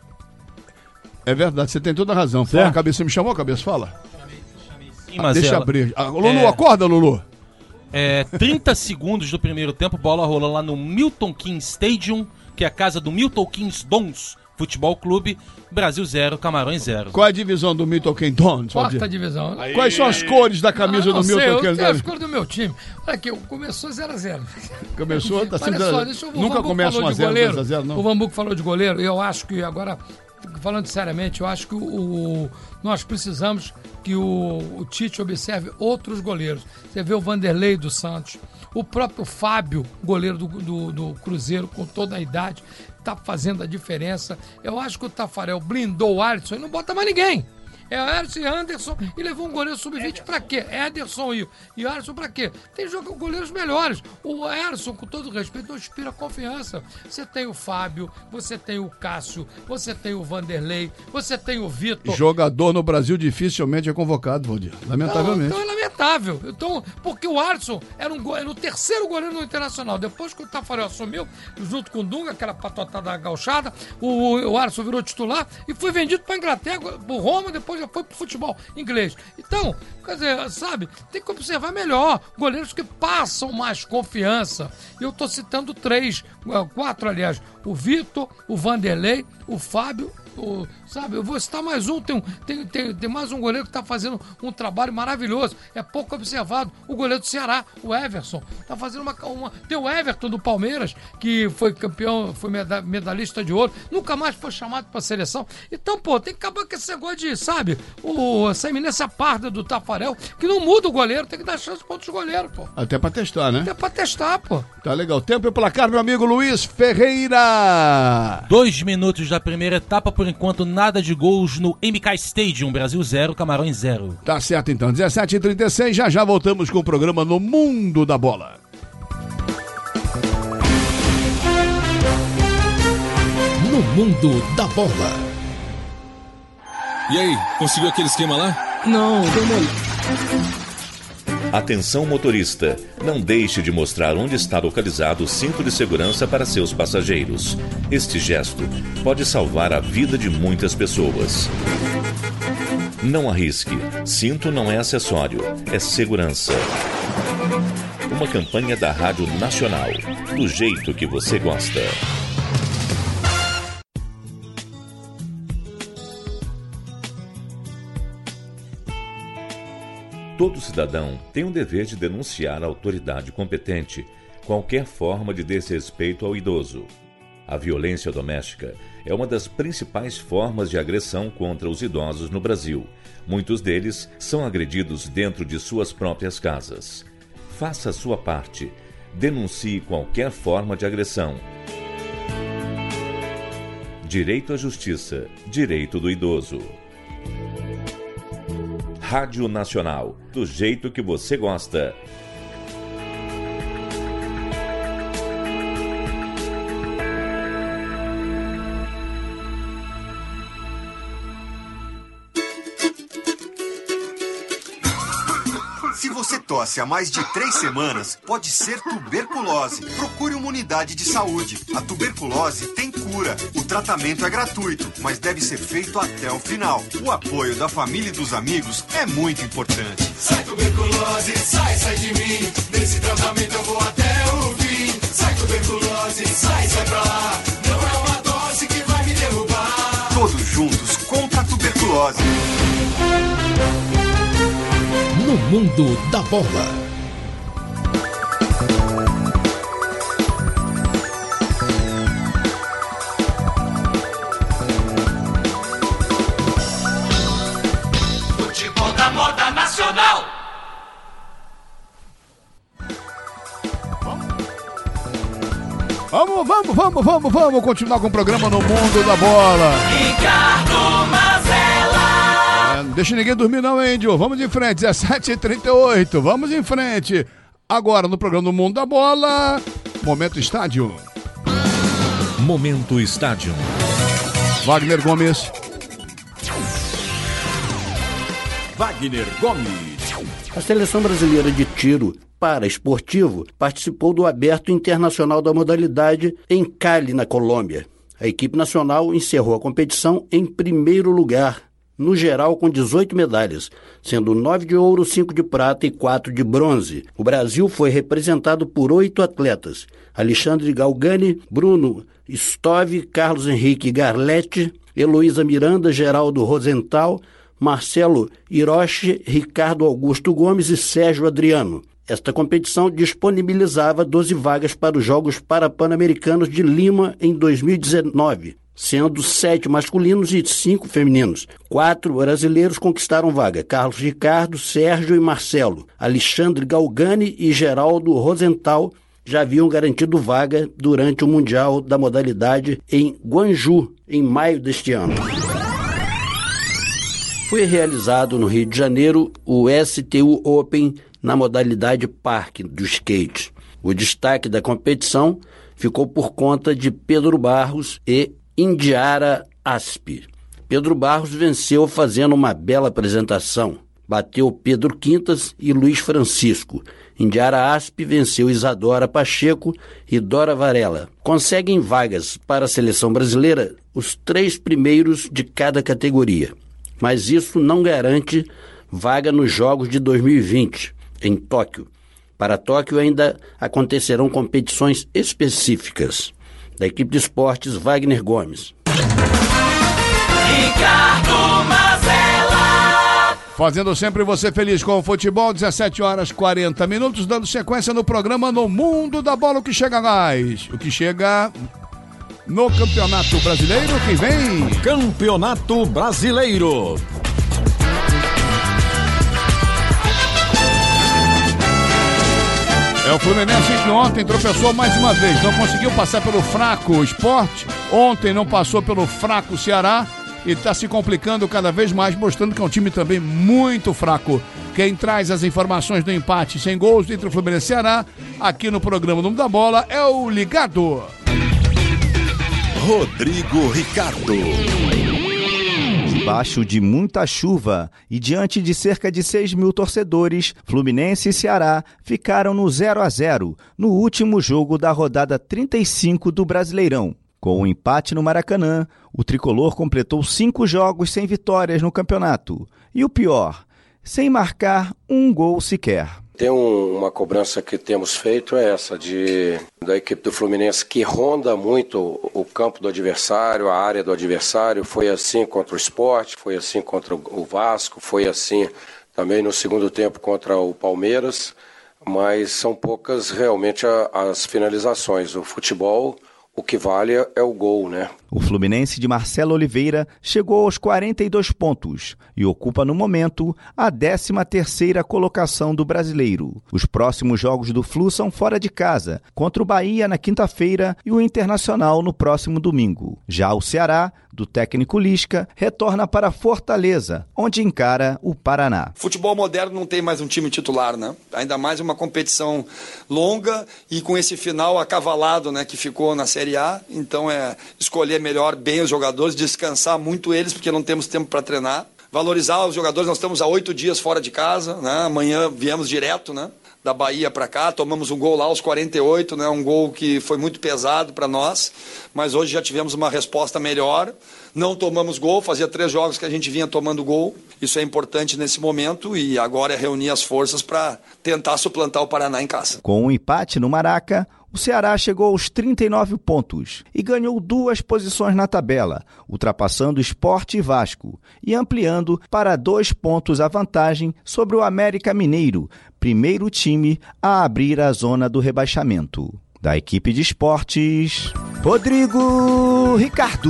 É verdade, você tem toda a razão. Certo. Fala, Cabeça, me chamou, Cabeça? Fala. Sim, Ah, mas deixa ela- abrir. Ah, Lulu, É. acorda, Lulu. É, trinta segundos do primeiro tempo, bola rolou lá no Milton Keynes Stadium, que é a casa do Milton Keynes Dons Futebol Clube. Brasil zero, Camarões zero. Qual é a divisão do Milton Keynes Dons? Quarta divisão. Quais são as cores da camisa Ah, não do sei, Milton eu Keynes tenho as Dons? cores do meu time. Olha aqui, começou zero a zero. Começou, tá Olha sendo só, zero. deixa eu- o Nunca Vambuco começa falou um a de zero, goleiro. dois a zero, não. O Vambuco falou de goleiro, e eu acho que agora, falando seriamente, eu acho que o, o- nós precisamos que o, o Tite observe outros goleiros. Você vê o Vanderlei do Santos, o próprio Fábio, goleiro do, do, do Cruzeiro, com toda a idade, tá fazendo a diferença. Eu acho que o Tafarel blindou o Alisson e não bota mais ninguém. É o Alisson e Anderson, e levou um goleiro sub vinte pra quê? Ederson e, e o Alisson pra quê? Tem jogo, goleiros melhores. O Ederson, com todo respeito, não inspira confiança. Você tem o Fábio, você tem o Cássio, você tem o Vanderlei, você tem o Vitor. Jogador no Brasil dificilmente é convocado, Valdir. Lamentavelmente. Então, então é lamentável. Então, porque o Alisson era, um, go- era o terceiro goleiro no Internacional. Depois que o Tafarel assumiu, junto com o Dunga, aquela patotada gauchada, o, o Alisson virou titular e foi vendido para Inglaterra, pro Roma, depois já foi pro futebol inglês. Então, quer dizer, sabe, tem que observar melhor goleiros que passam mais confiança. E eu tô citando três, eh, quatro, aliás. O Vitor, o Vanderlei, o Fábio, o, sabe, eu vou citar mais um, tem, um tem, tem, tem mais um goleiro que tá fazendo um trabalho maravilhoso, é pouco observado, o goleiro do Ceará, o Everson, tá fazendo uma, uma tem o Everton do Palmeiras, que foi campeão, foi meda- medalhista de ouro, nunca mais foi chamado pra seleção. Então, pô, tem que acabar com esse negócio de, sabe, o, essa eminência parda do Tafarel, que não muda o goleiro, tem que dar chance pra outros goleiros, pô. Até pra testar, né? Até pra testar, pô. Tá legal. Tempo e placar, meu amigo Luiz Ferreira. Dois minutos da primeira etapa, por enquanto nada de gols no M K Stadium. Brasil zero, Camarões zero. Tá certo, então. dezessete e trinta e seis, já já voltamos com o programa No Mundo da Bola. No Mundo da Bola. E aí, conseguiu aquele esquema lá? Não, demorou. Atenção motorista, não deixe de mostrar onde está localizado o cinto de segurança para seus passageiros. Este gesto pode salvar a vida de muitas pessoas. Não arrisque, cinto não é acessório, é segurança. Uma campanha da Rádio Nacional, do jeito que você gosta. Todo cidadão tem o dever de denunciar à autoridade competente qualquer forma de desrespeito ao idoso. A violência doméstica é uma das principais formas de agressão contra os idosos no Brasil. Muitos deles são agredidos dentro de suas próprias casas. Faça a sua parte. Denuncie qualquer forma de agressão. Direito à justiça. Direito do idoso. Rádio Nacional, do jeito que você gosta. Se você tosse há mais de três semanas, pode ser tuberculose. Procure uma unidade de saúde. A tuberculose tem cura. O tratamento é gratuito, mas deve ser feito até o final. O apoio da família e dos amigos é muito importante. Sai tuberculose, sai, sai de mim. Nesse tratamento eu vou até o fim. Sai tuberculose, sai, sai pra lá. Não é uma dose. Todos juntos contra a tuberculose. No mundo da bola. Futebol da moda nacional. Vamos, vamos, vamos, vamos, vamos continuar com o programa No Mundo da Bola. Ricardo Mazella. É, não deixa ninguém dormir não, hein, Dio? Vamos em frente, dezessete e trinta e oito, vamos em frente. Agora no programa No Mundo da Bola, Momento Estádio. Momento Estádio. Wagner Gomes. Wagner Gomes. A seleção brasileira de tiro paraesportivo participou do Aberto Internacional da modalidade em Cali, na Colômbia. A equipe nacional encerrou a competição em primeiro lugar, no geral com dezoito medalhas, sendo nove de ouro, cinco de prata e quatro de bronze. O Brasil foi representado por oito atletas: Alexandre Galgani, Bruno Stove, Carlos Henrique Garlete, Heloísa Miranda, Geraldo Rosenthal, Marcelo Hiroshi, Ricardo Augusto Gomes e Sérgio Adriano. Esta competição disponibilizava doze vagas para os Jogos Parapan-Americanos de Lima em dois mil e dezenove, sendo sete masculinos e cinco femininos. Quatro brasileiros conquistaram vaga: Carlos Ricardo, Sérgio e Marcelo. Alexandre Galgani e Geraldo Rosenthal já haviam garantido vaga durante o Mundial da modalidade em Guangzhou, em maio deste ano. Foi realizado no Rio de Janeiro o S T U Open na modalidade parque do skate. O destaque da competição ficou por conta de Pedro Barros e Indiara Asp. Pedro Barros venceu fazendo uma bela apresentação. Bateu Pedro Quintas e Luiz Francisco. Indiara Asp venceu Isadora Pacheco e Dora Varela. Conseguem vagas para a seleção brasileira os três primeiros de cada categoria. Mas isso não garante vaga nos Jogos de dois mil e vinte, em Tóquio. Para Tóquio ainda acontecerão competições específicas. Da equipe de esportes, Wagner Gomes. Ricardo Mazella. Fazendo sempre você feliz com o futebol, dezessete horas e quarenta minutos, dando sequência no programa No Mundo da Bola, o que chega mais. O que chega no Campeonato Brasileiro, que vem... Campeonato Brasileiro. É o Fluminense que ontem tropeçou mais uma vez, não conseguiu passar pelo fraco Sport, ontem não passou pelo fraco Ceará e está se complicando cada vez mais, mostrando que é um time também muito fraco. Quem traz as informações do empate sem gols entre o Fluminense e o Ceará, aqui no programa Nome da Bola, é o Ligado. Rodrigo Ricardo. Debaixo de muita chuva e diante de cerca de seis mil torcedores, Fluminense e Ceará ficaram no zero a zero no último jogo da rodada trinta e cinco do Brasileirão. Com o empate no Maracanã, o tricolor completou cinco jogos sem vitórias no campeonato. E o pior, sem marcar um gol sequer. Tem um, uma cobrança que temos feito é essa de da equipe do Fluminense, que ronda muito o, o campo do adversário, a área do adversário. Foi assim contra o Sport, foi assim contra o, o Vasco, foi assim também no segundo tempo contra o Palmeiras, mas são poucas realmente a, as finalizações. O futebol, o que vale é o gol, né? O Fluminense de Marcelo Oliveira chegou aos quarenta e dois pontos e ocupa no momento a décima terceira colocação do Brasileiro. Os próximos jogos do Flu são fora de casa, contra o Bahia na quinta-feira e o Internacional no próximo domingo. Já o Ceará, do técnico Lisca, retorna para Fortaleza, onde encara o Paraná. Futebol moderno não tem mais um time titular, né? Ainda mais uma competição longa e com esse final acavalado, né, que ficou na Série A. Então é escolher melhor bem os jogadores, descansar muito eles, porque não temos tempo para treinar. Valorizar os jogadores, nós estamos há oito dias fora de casa, né? Amanhã viemos direto, né, da Bahia para cá, tomamos um gol lá aos quarenta e oito, né, um gol que foi muito pesado para nós, mas hoje já tivemos uma resposta melhor. Não tomamos gol, fazia três jogos que a gente vinha tomando gol. Isso é importante nesse momento e agora é reunir as forças para tentar suplantar o Paraná em casa. Com um empate no Maraca, o o Ceará chegou aos trinta e nove pontos e ganhou duas posições na tabela, ultrapassando Sport e Vasco e ampliando para dois pontos a vantagem sobre o América Mineiro, primeiro time a abrir a zona do rebaixamento. Da equipe de esportes, Rodrigo Ricardo.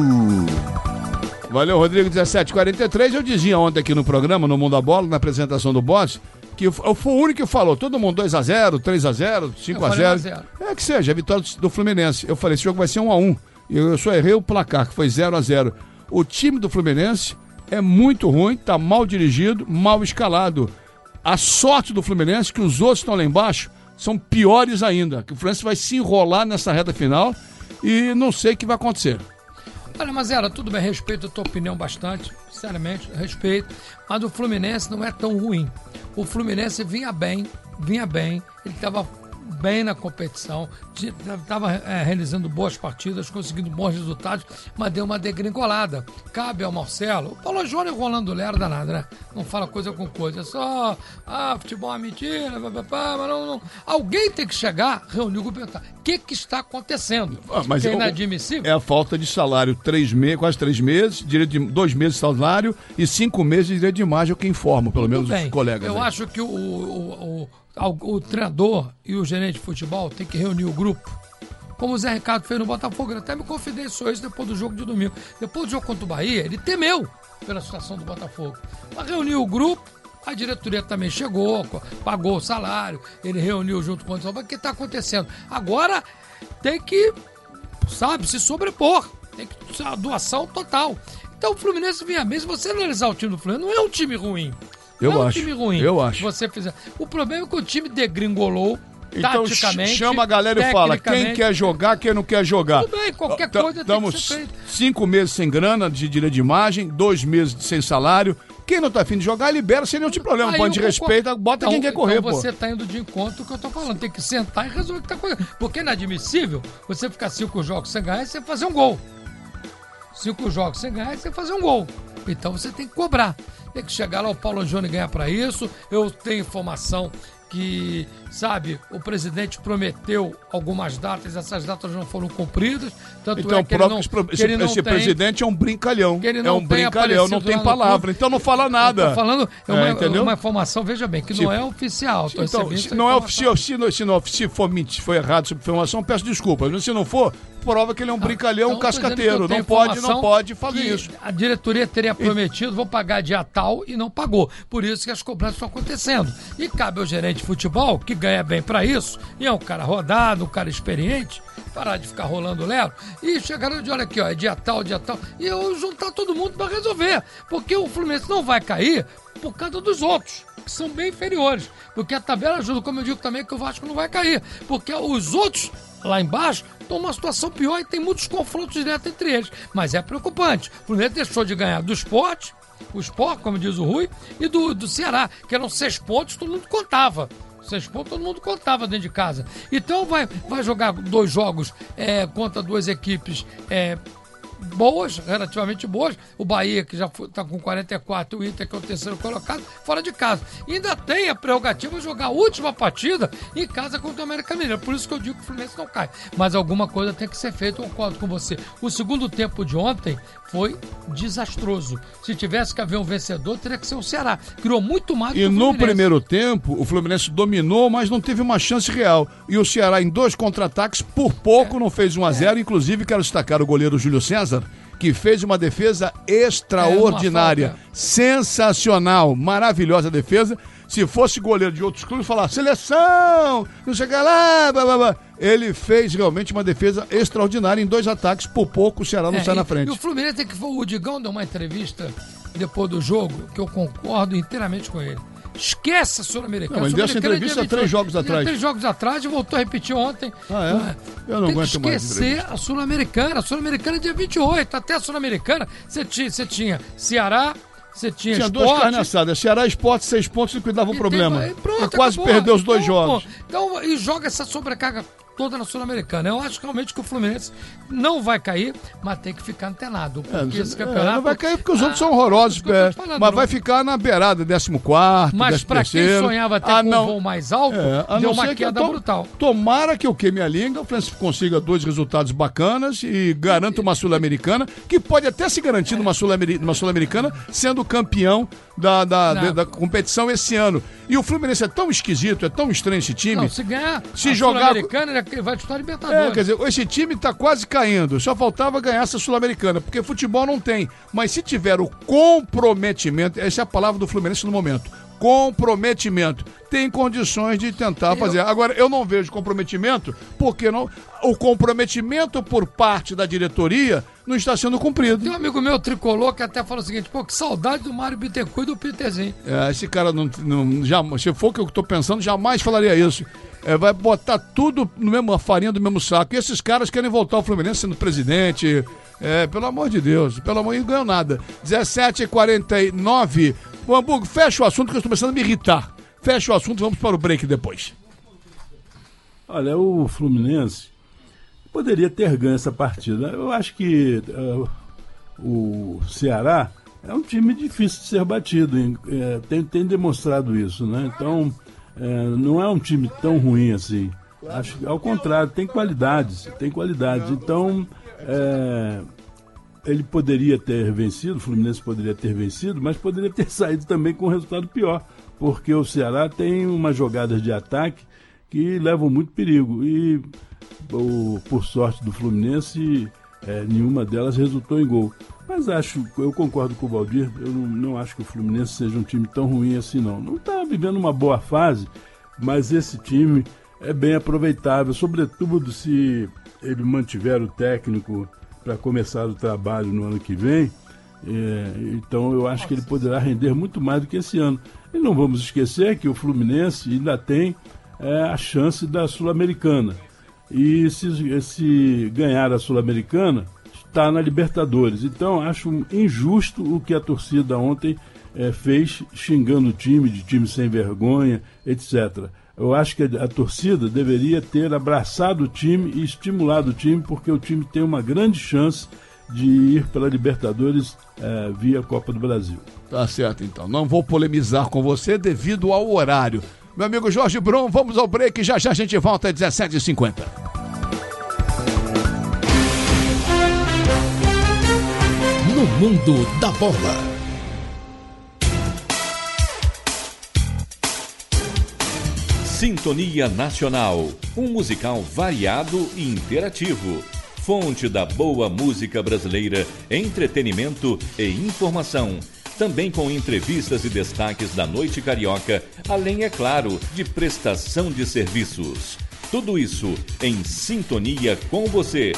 Valeu, Rodrigo, dezessete e quarenta e três. Eu dizia ontem aqui no programa, no Mundo da Bola, na apresentação do Boss, que eu fui o único que falou, todo mundo dois a zero, três a zero, cinco a zero. É que seja, a vitória do Fluminense. Eu falei, esse jogo vai ser um a um. Eu só errei o placar, que foi zero a zero. O time do Fluminense é muito ruim, tá mal dirigido, mal escalado. A sorte do Fluminense, que os outros estão lá embaixo, são piores ainda, que o Fluminense vai se enrolar nessa reta final e não sei o que vai acontecer. Olha, mas era tudo bem, respeito a tua opinião bastante, sinceramente, respeito, mas o Fluminense não é tão ruim. O Fluminense vinha bem, vinha bem, ele estava bem na competição, estava é, realizando boas partidas, conseguindo bons resultados, mas deu uma degringolada. Cabe ao Marcelo, o Paulo Júnior rolando lerda danada, né? Não fala coisa com coisa, é só, ah, futebol é mentira, papapá, mas não, não. Alguém tem que chegar, reunir o grupo e perguntar, o que que está acontecendo? Ah, mas é é inadmissível. É a falta de salário, três meses, quase três meses, direito de dois meses de salário e cinco meses de direito de imagem, é o que informo, pelo menos bem, os colegas. Eu aí. acho que o, o, o O, o treinador e o gerente de futebol tem que reunir o grupo, como o Zé Ricardo fez no Botafogo. Ele até me confidenciou isso depois do jogo de domingo. Depois do jogo contra o Bahia, ele temeu pela situação do Botafogo. Mas reuniu o grupo, a diretoria também chegou, pagou o salário, ele reuniu junto com o o que está acontecendo. Agora tem que, sabe, se sobrepor, tem que a doação total. Então o Fluminense vinha bem. Se você analisar o time do Fluminense, não é um time ruim. Eu não é um acho, time ruim. eu acho. Você fizer. O problema é que o time degringolou então, taticamente. Chama a galera e fala quem quer jogar, quem não quer jogar. Tudo bem, qualquer T- coisa Estamos tem que ser feito. cinco meses sem grana de direito de imagem, dois meses sem salário. Quem não tá afim de jogar, libera sem nenhum tipo de problema. Põe de respeito, bota então, quem quer correr, então pô. você tá indo de encontro ao que eu tô falando. Tem que sentar e resolver o que tá acontecendo. Porque é inadmissível você ficar cinco jogos sem ganhar e você fazer um gol. Cinco jogos sem ganhar e você fazer um gol. Então você tem que cobrar. Tem que chegar lá, o Paulo Júnior ganhar para isso. Eu tenho informação que, sabe, o presidente prometeu algumas datas, essas datas não foram cumpridas. Tanto então, é que próprio, ele não, esse, que ele não esse tem, presidente é um brincalhão. que ele É não um tem brincalhão, não tem palavra. Então não fala nada. Eu tô falando, é uma, é, entendeu? uma informação, veja bem, que Tipo, não é oficial. Tô Então, recebendo se essa não é informação. oficial, se, não, se, não, se for mentir, foi errado essa informação, peço desculpas. Mas se não for, prova que ele é um brincalhão, um Então, tô dizendo que cascateiro. eu tenho Não pode, não informação pode fazer que isso. A diretoria teria prometido, vou pagar dia tal e não pagou. Por isso que as cobranças estão acontecendo. E cabe ao gerente de futebol, que ganha bem pra isso, e é um cara rodado, um cara experiente, parar de ficar rolando lero, e chegar de olha aqui, ó, é dia tal, dia tal, e eu juntar todo mundo pra resolver. Porque o Fluminense não vai cair por causa dos outros, que são bem inferiores. Porque a tabela ajuda, como eu digo também, que o Vasco não vai cair. Porque os outros, lá embaixo, estão numa situação pior e tem muitos confrontos diretos entre eles. Mas é preocupante. O Fluminense deixou de ganhar do Sport, o Sport, como diz o Rui, e do, do Ceará, que eram seis pontos, todo mundo contava. Seis pontos todo mundo contava dentro de casa. Então vai, vai jogar dois jogos é, contra duas equipes é, boas, relativamente boas. O Bahia, que já está com quarenta e quatro, o Inter, que é o terceiro colocado, fora de casa. E ainda tem a prerrogativa de jogar a última partida em casa contra o América Mineiro. Por isso que eu digo que o Fluminense não cai. Mas alguma coisa tem que ser feita, eu concordo com você. O segundo tempo de ontem foi desastroso. Se tivesse que haver um vencedor, teria que ser o Ceará. Criou muito mais do E que o no Fluminense. primeiro tempo, o Fluminense dominou, mas não teve uma chance real. E o Ceará, em dois contra-ataques, por pouco É. não fez um a zero. Inclusive, quero destacar o goleiro Júlio César, que fez uma defesa extraordinária. É, uma falta. Sensacional, maravilhosa defesa. Se fosse goleiro de outros clubes, falar seleção, não chega lá, blá, blá, blá. Ele fez realmente uma defesa extraordinária em dois ataques, por pouco o Ceará não É, sai e, na frente. E o Fluminense tem que... O Digão deu uma entrevista depois do jogo, que eu concordo inteiramente com ele. Esquece a Sul-Americana. Não, ele deu essa Sul-Americana é entrevista dia há vinte e oito. três jogos atrás. Três jogos atrás e voltou a repetir ontem. Ah, é? Eu não Tem que aguento mais esquecer entrevista. a Sul-Americana. A Sul-Americana é dia vinte e oito. Até a Sul-Americana, você tinha, você tinha Ceará, você tinha, Tinha Sport. duas carnes assadas. Ceará e Sport, seis pontos, liquidava o e problema. tem- pronto, e quase acabou. perdeu os dois Então, jogos. pô, Então, e joga essa sobrecarga toda na Sul-Americana. Eu acho realmente que o Fluminense não vai cair, mas tem que ficar antenado. Porque É, esse campeonato... é, não vai cair porque os outros são horrorosos, é, falando, mas não. vai ficar na beirada, décimo quarto, Mas décimo pra quem terceiro. sonhava até Ah, com não. um voo mais alto, É, a deu não uma ser que queda eu to- brutal. Tomara que eu queime a língua, o Fluminense consiga dois resultados bacanas e garanta uma Sul-Americana, que pode até se garantir numa Sul-Ameri- numa Sul-Americana, sendo campeão da, da, Não. da, da competição esse ano. E o Fluminense é tão esquisito, é tão estranho esse time. Não, se ganhar se a jogar Sul-Americana, ele vai disputar a Libertadores. É, quer dizer, esse time tá quase caindo. Só faltava ganhar essa Sul-Americana, porque futebol não tem. Mas se tiver o comprometimento, essa é a palavra do Fluminense no momento. Comprometimento. Tem condições de tentar Eu- fazer. Agora, eu não vejo comprometimento, porque não, o comprometimento por parte da diretoria não está sendo cumprido. Tem um amigo meu, tricolor, que até fala o seguinte, pô, que saudade do Mário Bittencourt e do Peterzinho. É, esse cara não, não já, se for o que eu tô pensando, jamais falaria isso. É, vai botar tudo no mesmo a farinha do mesmo saco. E esses caras querem voltar ao Fluminense sendo presidente. É, pelo amor de Deus, pelo amor de Deus, não ganhou nada. dezessete e quarenta e nove. O Hamburgo, fecha o assunto que eu estou começando a me irritar. Fecha o assunto, vamos para o break depois. Olha, o Fluminense poderia ter ganho essa partida. Eu acho que uh, o Ceará é um time difícil de ser batido, hein? É, tem, tem demonstrado isso, né? Então, é, não é um time tão ruim assim. Acho que, ao contrário, tem qualidades, tem qualidades. Então, é, ele poderia ter vencido, o Fluminense poderia ter vencido, mas poderia ter saído também com um resultado pior, porque o Ceará tem umas jogadas de ataque que levam muito perigo. E, o, por sorte do Fluminense, é, nenhuma delas resultou em gol. Mas acho, eu concordo com o Valdir, eu não, não acho que o Fluminense seja um time tão ruim assim, não. Não está vivendo uma boa fase, mas esse time é bem aproveitável, sobretudo se ele mantiver o técnico para começar o trabalho no ano que vem. É, então eu acho que ele poderá render muito mais do que esse ano. E não vamos esquecer que o Fluminense ainda tem é, a chance da Sul-Americana. E se, se ganhar a Sul-Americana, está na Libertadores. Então acho injusto o que a torcida ontem é, fez, xingando o time, de time sem vergonha, etcétera. Eu acho que a, a torcida deveria ter abraçado o time e estimulado o time, porque o time tem uma grande chance de ir pela Libertadores é, via Copa do Brasil. Tá certo, então. Não vou polemizar com você devido ao horário. Meu amigo Jorge Brum, vamos ao break. Já já a gente volta às dezessete e cinquenta. No mundo da bola. Sintonia Nacional, um musical variado e interativo. Fonte da boa música brasileira, entretenimento e informação. Também com entrevistas e destaques da noite carioca, além, é claro, de prestação de serviços. Tudo isso em sintonia com você.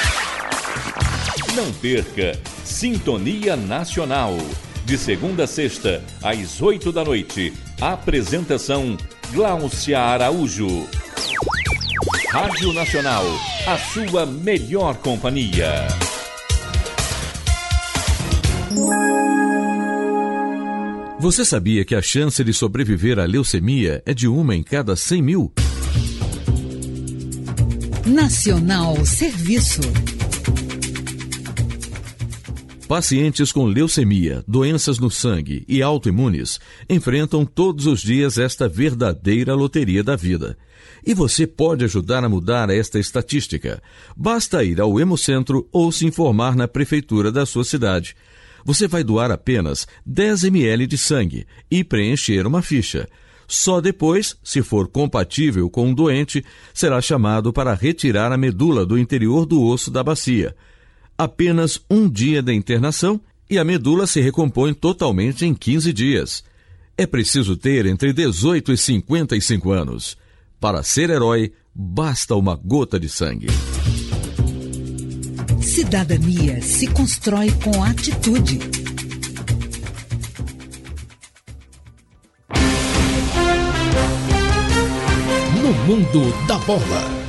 Não perca Sintonia Nacional. De segunda a sexta, às oito da noite. Apresentação Gláucia Araújo. Rádio Nacional, a sua melhor companhia. Você sabia que a chance de sobreviver à leucemia é de uma em cada cem mil? Nacional Serviço. Pacientes com leucemia, doenças no sangue e autoimunes enfrentam todos os dias esta verdadeira loteria da vida. E você pode ajudar a mudar esta estatística. Basta ir ao Hemocentro ou se informar na prefeitura da sua cidade. Você vai doar apenas dez mililitros de sangue e preencher uma ficha. Só depois, se for compatível com o doente, será chamado para retirar a medula do interior do osso da bacia. Apenas um dia de internação e a medula se recompõe totalmente em quinze dias. É preciso ter entre dezoito e cinquenta e cinco anos. Para ser herói, basta uma gota de sangue. Cidadania se constrói com atitude. No mundo da bola.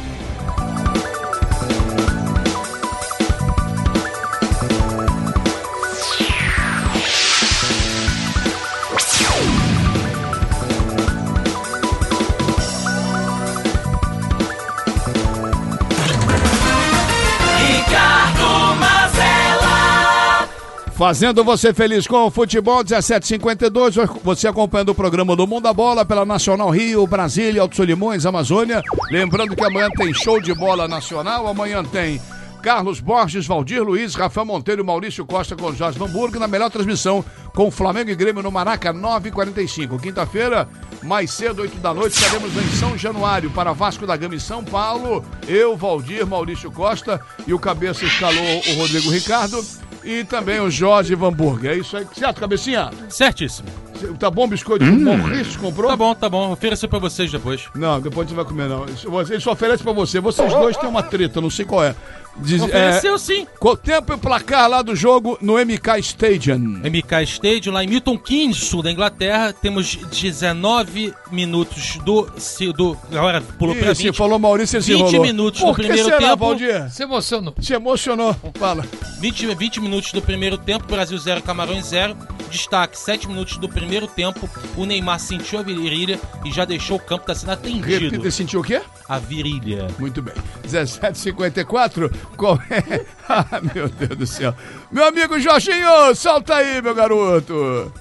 Fazendo você feliz com o futebol, dezessete e cinquenta e dois, você acompanhando o programa do Mundo da Bola pela Nacional Rio, Brasília, Alto Solimões, Amazônia. Lembrando que amanhã tem show de bola nacional, amanhã tem Carlos Borges, Valdir Luiz, Rafael Monteiro, Maurício Costa com Jorge Vanburg, na melhor transmissão com Flamengo e Grêmio no Maraca, nove e quarenta e cinco. Quinta-feira, mais cedo, oito da noite, estaremos em São Januário para Vasco da Gama em São Paulo. Eu, Valdir, Maurício Costa e o cabeça escalou o Rodrigo Ricardo e também o Jorge Vanburg. É isso aí, certo, cabecinha? Certíssimo. Tá bom o biscoito que o Maurício comprou? Tá bom, tá bom. Oferecer pra vocês depois. Não, depois você vai comer, não. Ele só oferece pra você. Vocês dois têm uma treta, não sei qual é. Diz, Ofereceu é, sim. Qual tempo e placar lá do jogo no M K Stadium? M K Stadium, lá em Milton Keynes, sul da Inglaterra. Temos dezenove minutos do... do agora pulou pra vinte. Você falou Maurício, você vinte enrolou. minutos Por do que primeiro será, tempo. Valdir? Se emocionou. Se emocionou. Fala. vinte, vinte minutos do primeiro tempo, Brasil zero, Camarões zero. Destaque, sete minutos do primeiro tempo. O Neymar sentiu a virilha e já deixou o campo, tá sendo atendido. Repita, sentiu o quê? A virilha. Muito bem. dezessete e cinquenta e quatro, qual é? Ah, meu Deus do céu. Meu amigo Jorginho, solta aí, meu garoto.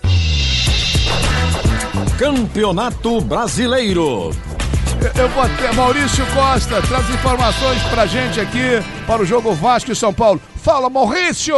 Campeonato Brasileiro. Eu, eu vou até Maurício Costa, traz informações pra gente aqui para o jogo Vasco e São Paulo. Fala, Maurício!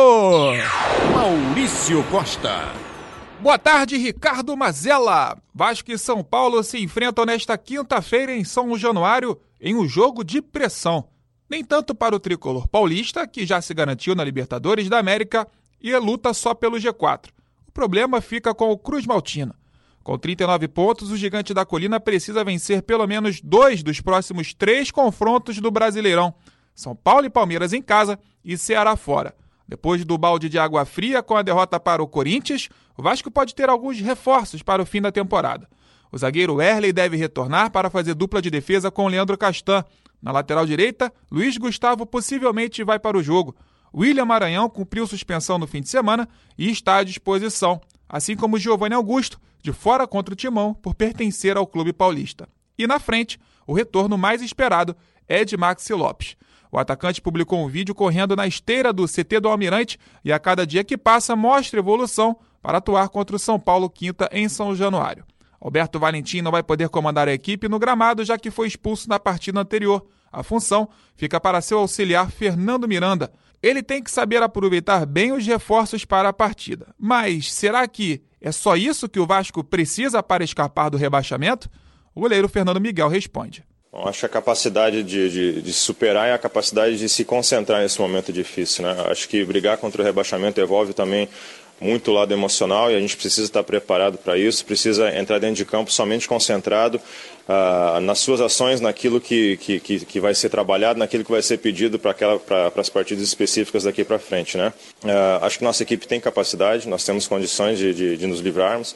Maurício Costa. Boa tarde, Ricardo Mazella. Vasco e São Paulo se enfrentam nesta quinta-feira em São Januário em um jogo de pressão. Nem tanto para o tricolor paulista, que já se garantiu na Libertadores da América e luta só pelo G quatro. O problema fica com o Cruz Maltino. Com trinta e nove pontos, o Gigante da Colina precisa vencer pelo menos dois dos próximos três confrontos do Brasileirão. São Paulo e Palmeiras em casa e Ceará fora. Depois do balde de água fria com a derrota para o Corinthians, o Vasco pode ter alguns reforços para o fim da temporada. O zagueiro Erley deve retornar para fazer dupla de defesa com Leandro Castan. Na lateral direita, Luiz Gustavo possivelmente vai para o jogo. William Maranhão cumpriu suspensão no fim de semana e está à disposição, assim como Giovanni Augusto, de fora contra o Timão, por pertencer ao clube paulista. E na frente, o retorno mais esperado é de Maxi Lopes. O atacante publicou um vídeo correndo na esteira do C T do Almirante e a cada dia que passa mostra evolução para atuar contra o São Paulo quinta em São Januário. Alberto Valentim não vai poder comandar a equipe no gramado, já que foi expulso na partida anterior. A função fica para seu auxiliar Fernando Miranda. Ele tem que saber aproveitar bem os reforços para a partida. Mas será que é só isso que o Vasco precisa para escapar do rebaixamento? O goleiro Fernando Miguel responde. Bom, acho que a capacidade de, de, de superar é a capacidade de se concentrar nesse momento difícil, né? Acho que brigar contra o rebaixamento envolve também muito o lado emocional e a gente precisa estar preparado para isso, precisa entrar dentro de campo somente concentrado uh, nas suas ações, naquilo que, que, que, que vai ser trabalhado, naquilo que vai ser pedido para as partidas específicas daqui para frente, né? Uh, acho que nossa equipe tem capacidade, nós temos condições de, de, de nos livrarmos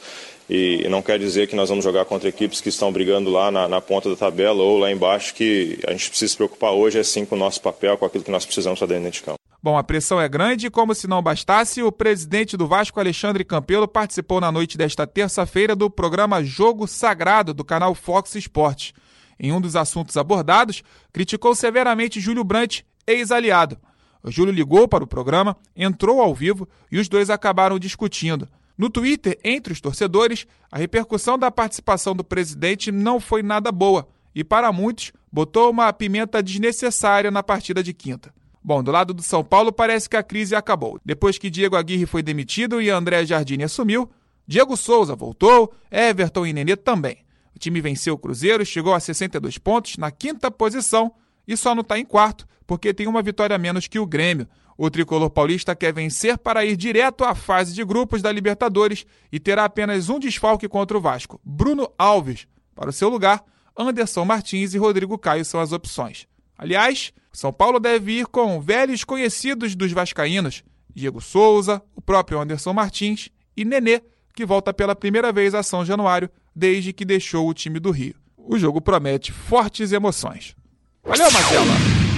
e não quer dizer que nós vamos jogar contra equipes que estão brigando lá na, na ponta da tabela ou lá embaixo, que a gente precisa se preocupar hoje é sim com o nosso papel, com aquilo que nós precisamos para dentro de campo. Bom, a pressão é grande e, como se não bastasse, o presidente do Vasco, Alexandre Campelo, participou na noite desta terça-feira do programa Jogo Sagrado do canal Fox Sports. Em um dos assuntos abordados, criticou severamente Júlio Brandt, ex-aliado. O Júlio ligou para o programa, entrou ao vivo e os dois acabaram discutindo. No Twitter, entre os torcedores, a repercussão da participação do presidente não foi nada boa e, para muitos, botou uma pimenta desnecessária na partida de quinta. Bom, do lado do São Paulo parece que a crise acabou. Depois que Diego Aguirre foi demitido e André Jardine assumiu, Diego Souza voltou, Everton e Nenê também. O time venceu o Cruzeiro, chegou a sessenta e dois pontos, na quinta posição, e só não está em quarto, porque tem uma vitória a menos que o Grêmio. O tricolor paulista quer vencer para ir direto à fase de grupos da Libertadores e terá apenas um desfalque contra o Vasco, Bruno Alves. Para o seu lugar, Anderson Martins e Rodrigo Caio são as opções. Aliás, São Paulo deve ir com velhos conhecidos dos vascaínos, Diego Souza, o próprio Anderson Martins e Nenê, que volta pela primeira vez a São Januário desde que deixou o time do Rio. O jogo promete fortes emoções. Valeu, Marcela!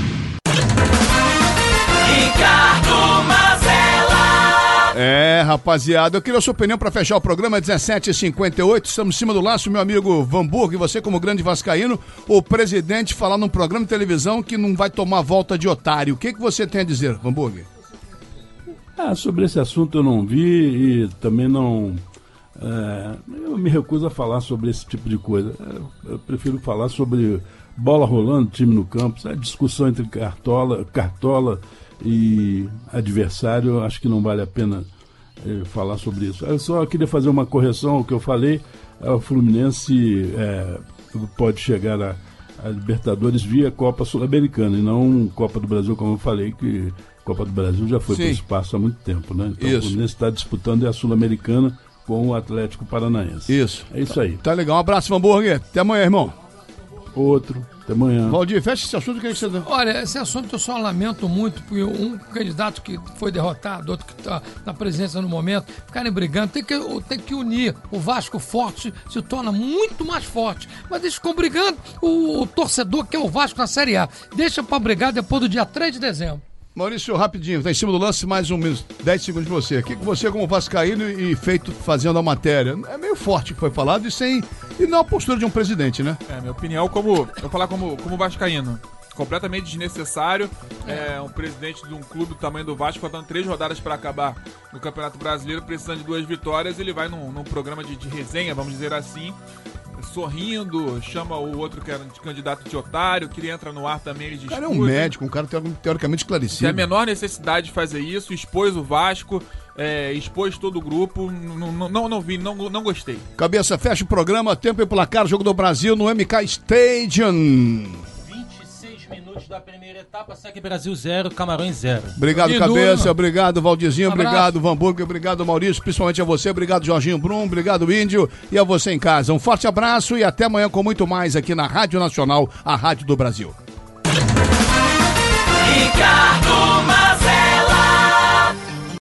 Ricardo Mazella. É, rapaziada, eu queria a sua opinião para fechar o programa, dezessete e cinquenta e oito, estamos em cima do laço, meu amigo Vanburg, e você como grande vascaíno, o presidente falar num programa de televisão que não vai tomar volta de otário. O que, que você tem a dizer, Vanburg? Ah, sobre esse assunto eu não vi e também não... É, eu me recuso a falar sobre esse tipo de coisa. Eu prefiro falar sobre bola rolando, time no campo. A discussão entre cartola, cartola e adversário, acho que não vale a pena é, falar sobre isso. Eu só queria fazer uma correção ao que eu falei. O Fluminense é, pode chegar a, a Libertadores via Copa Sul-Americana e não Copa do Brasil, como eu falei, que Copa do Brasil já foi para o espaço há muito tempo, né? Então isso. O Fluminense está disputando a Sul-Americana com o Atlético Paranaense. Isso. É isso tá, aí. Tá legal. Um abraço, Hamburger. Até amanhã, irmão. Outro. Até amanhã. Valdir, fecha esse assunto que a gente... Olha, esse assunto eu só lamento muito, porque um candidato que foi derrotado, outro que está na presença no momento, ficarem brigando, tem que, tem que unir. O Vasco forte se torna muito mais forte. Mas eles ficam brigando, o, o torcedor que é o Vasco na Série A. Deixa para brigar depois do dia três de dezembro. Maurício, rapidinho, tá em cima do lance, mais um minuto, dez segundos pra você. Aqui com você como vascaíno e feito fazendo a matéria. É meio forte o que foi falado e sem. E não a postura de um presidente, né? É, minha opinião, como. Eu vou falar como, como vascaíno. Completamente desnecessário. É um presidente de um clube do tamanho do Vasco, faltando três rodadas para acabar no Campeonato Brasileiro, precisando de duas vitórias. Ele vai num, num programa de, de resenha, vamos dizer assim. Sorrindo, chama o outro que era de candidato de otário, que ele entra no ar também, ele discute. O cara é um médico, um cara teoricamente esclarecido. Tem a menor necessidade de fazer isso, expôs o Vasco, é, expôs todo o grupo, não, não, não, não vi, não, não gostei. Cabeça, fecha o programa, tempo e placar, jogo do Brasil no M K Stadium. Minutos da primeira etapa, segue Brasil zero, Camarões zero. Obrigado, e Cabeça, duro. Obrigado, Valdizinho, um obrigado, Vanburgo, obrigado, Maurício, principalmente a você, obrigado, Jorginho Brum, obrigado, Índio, e a você em casa. Um forte abraço e até amanhã com muito mais aqui na Rádio Nacional, a Rádio do Brasil. Ricardo Mar...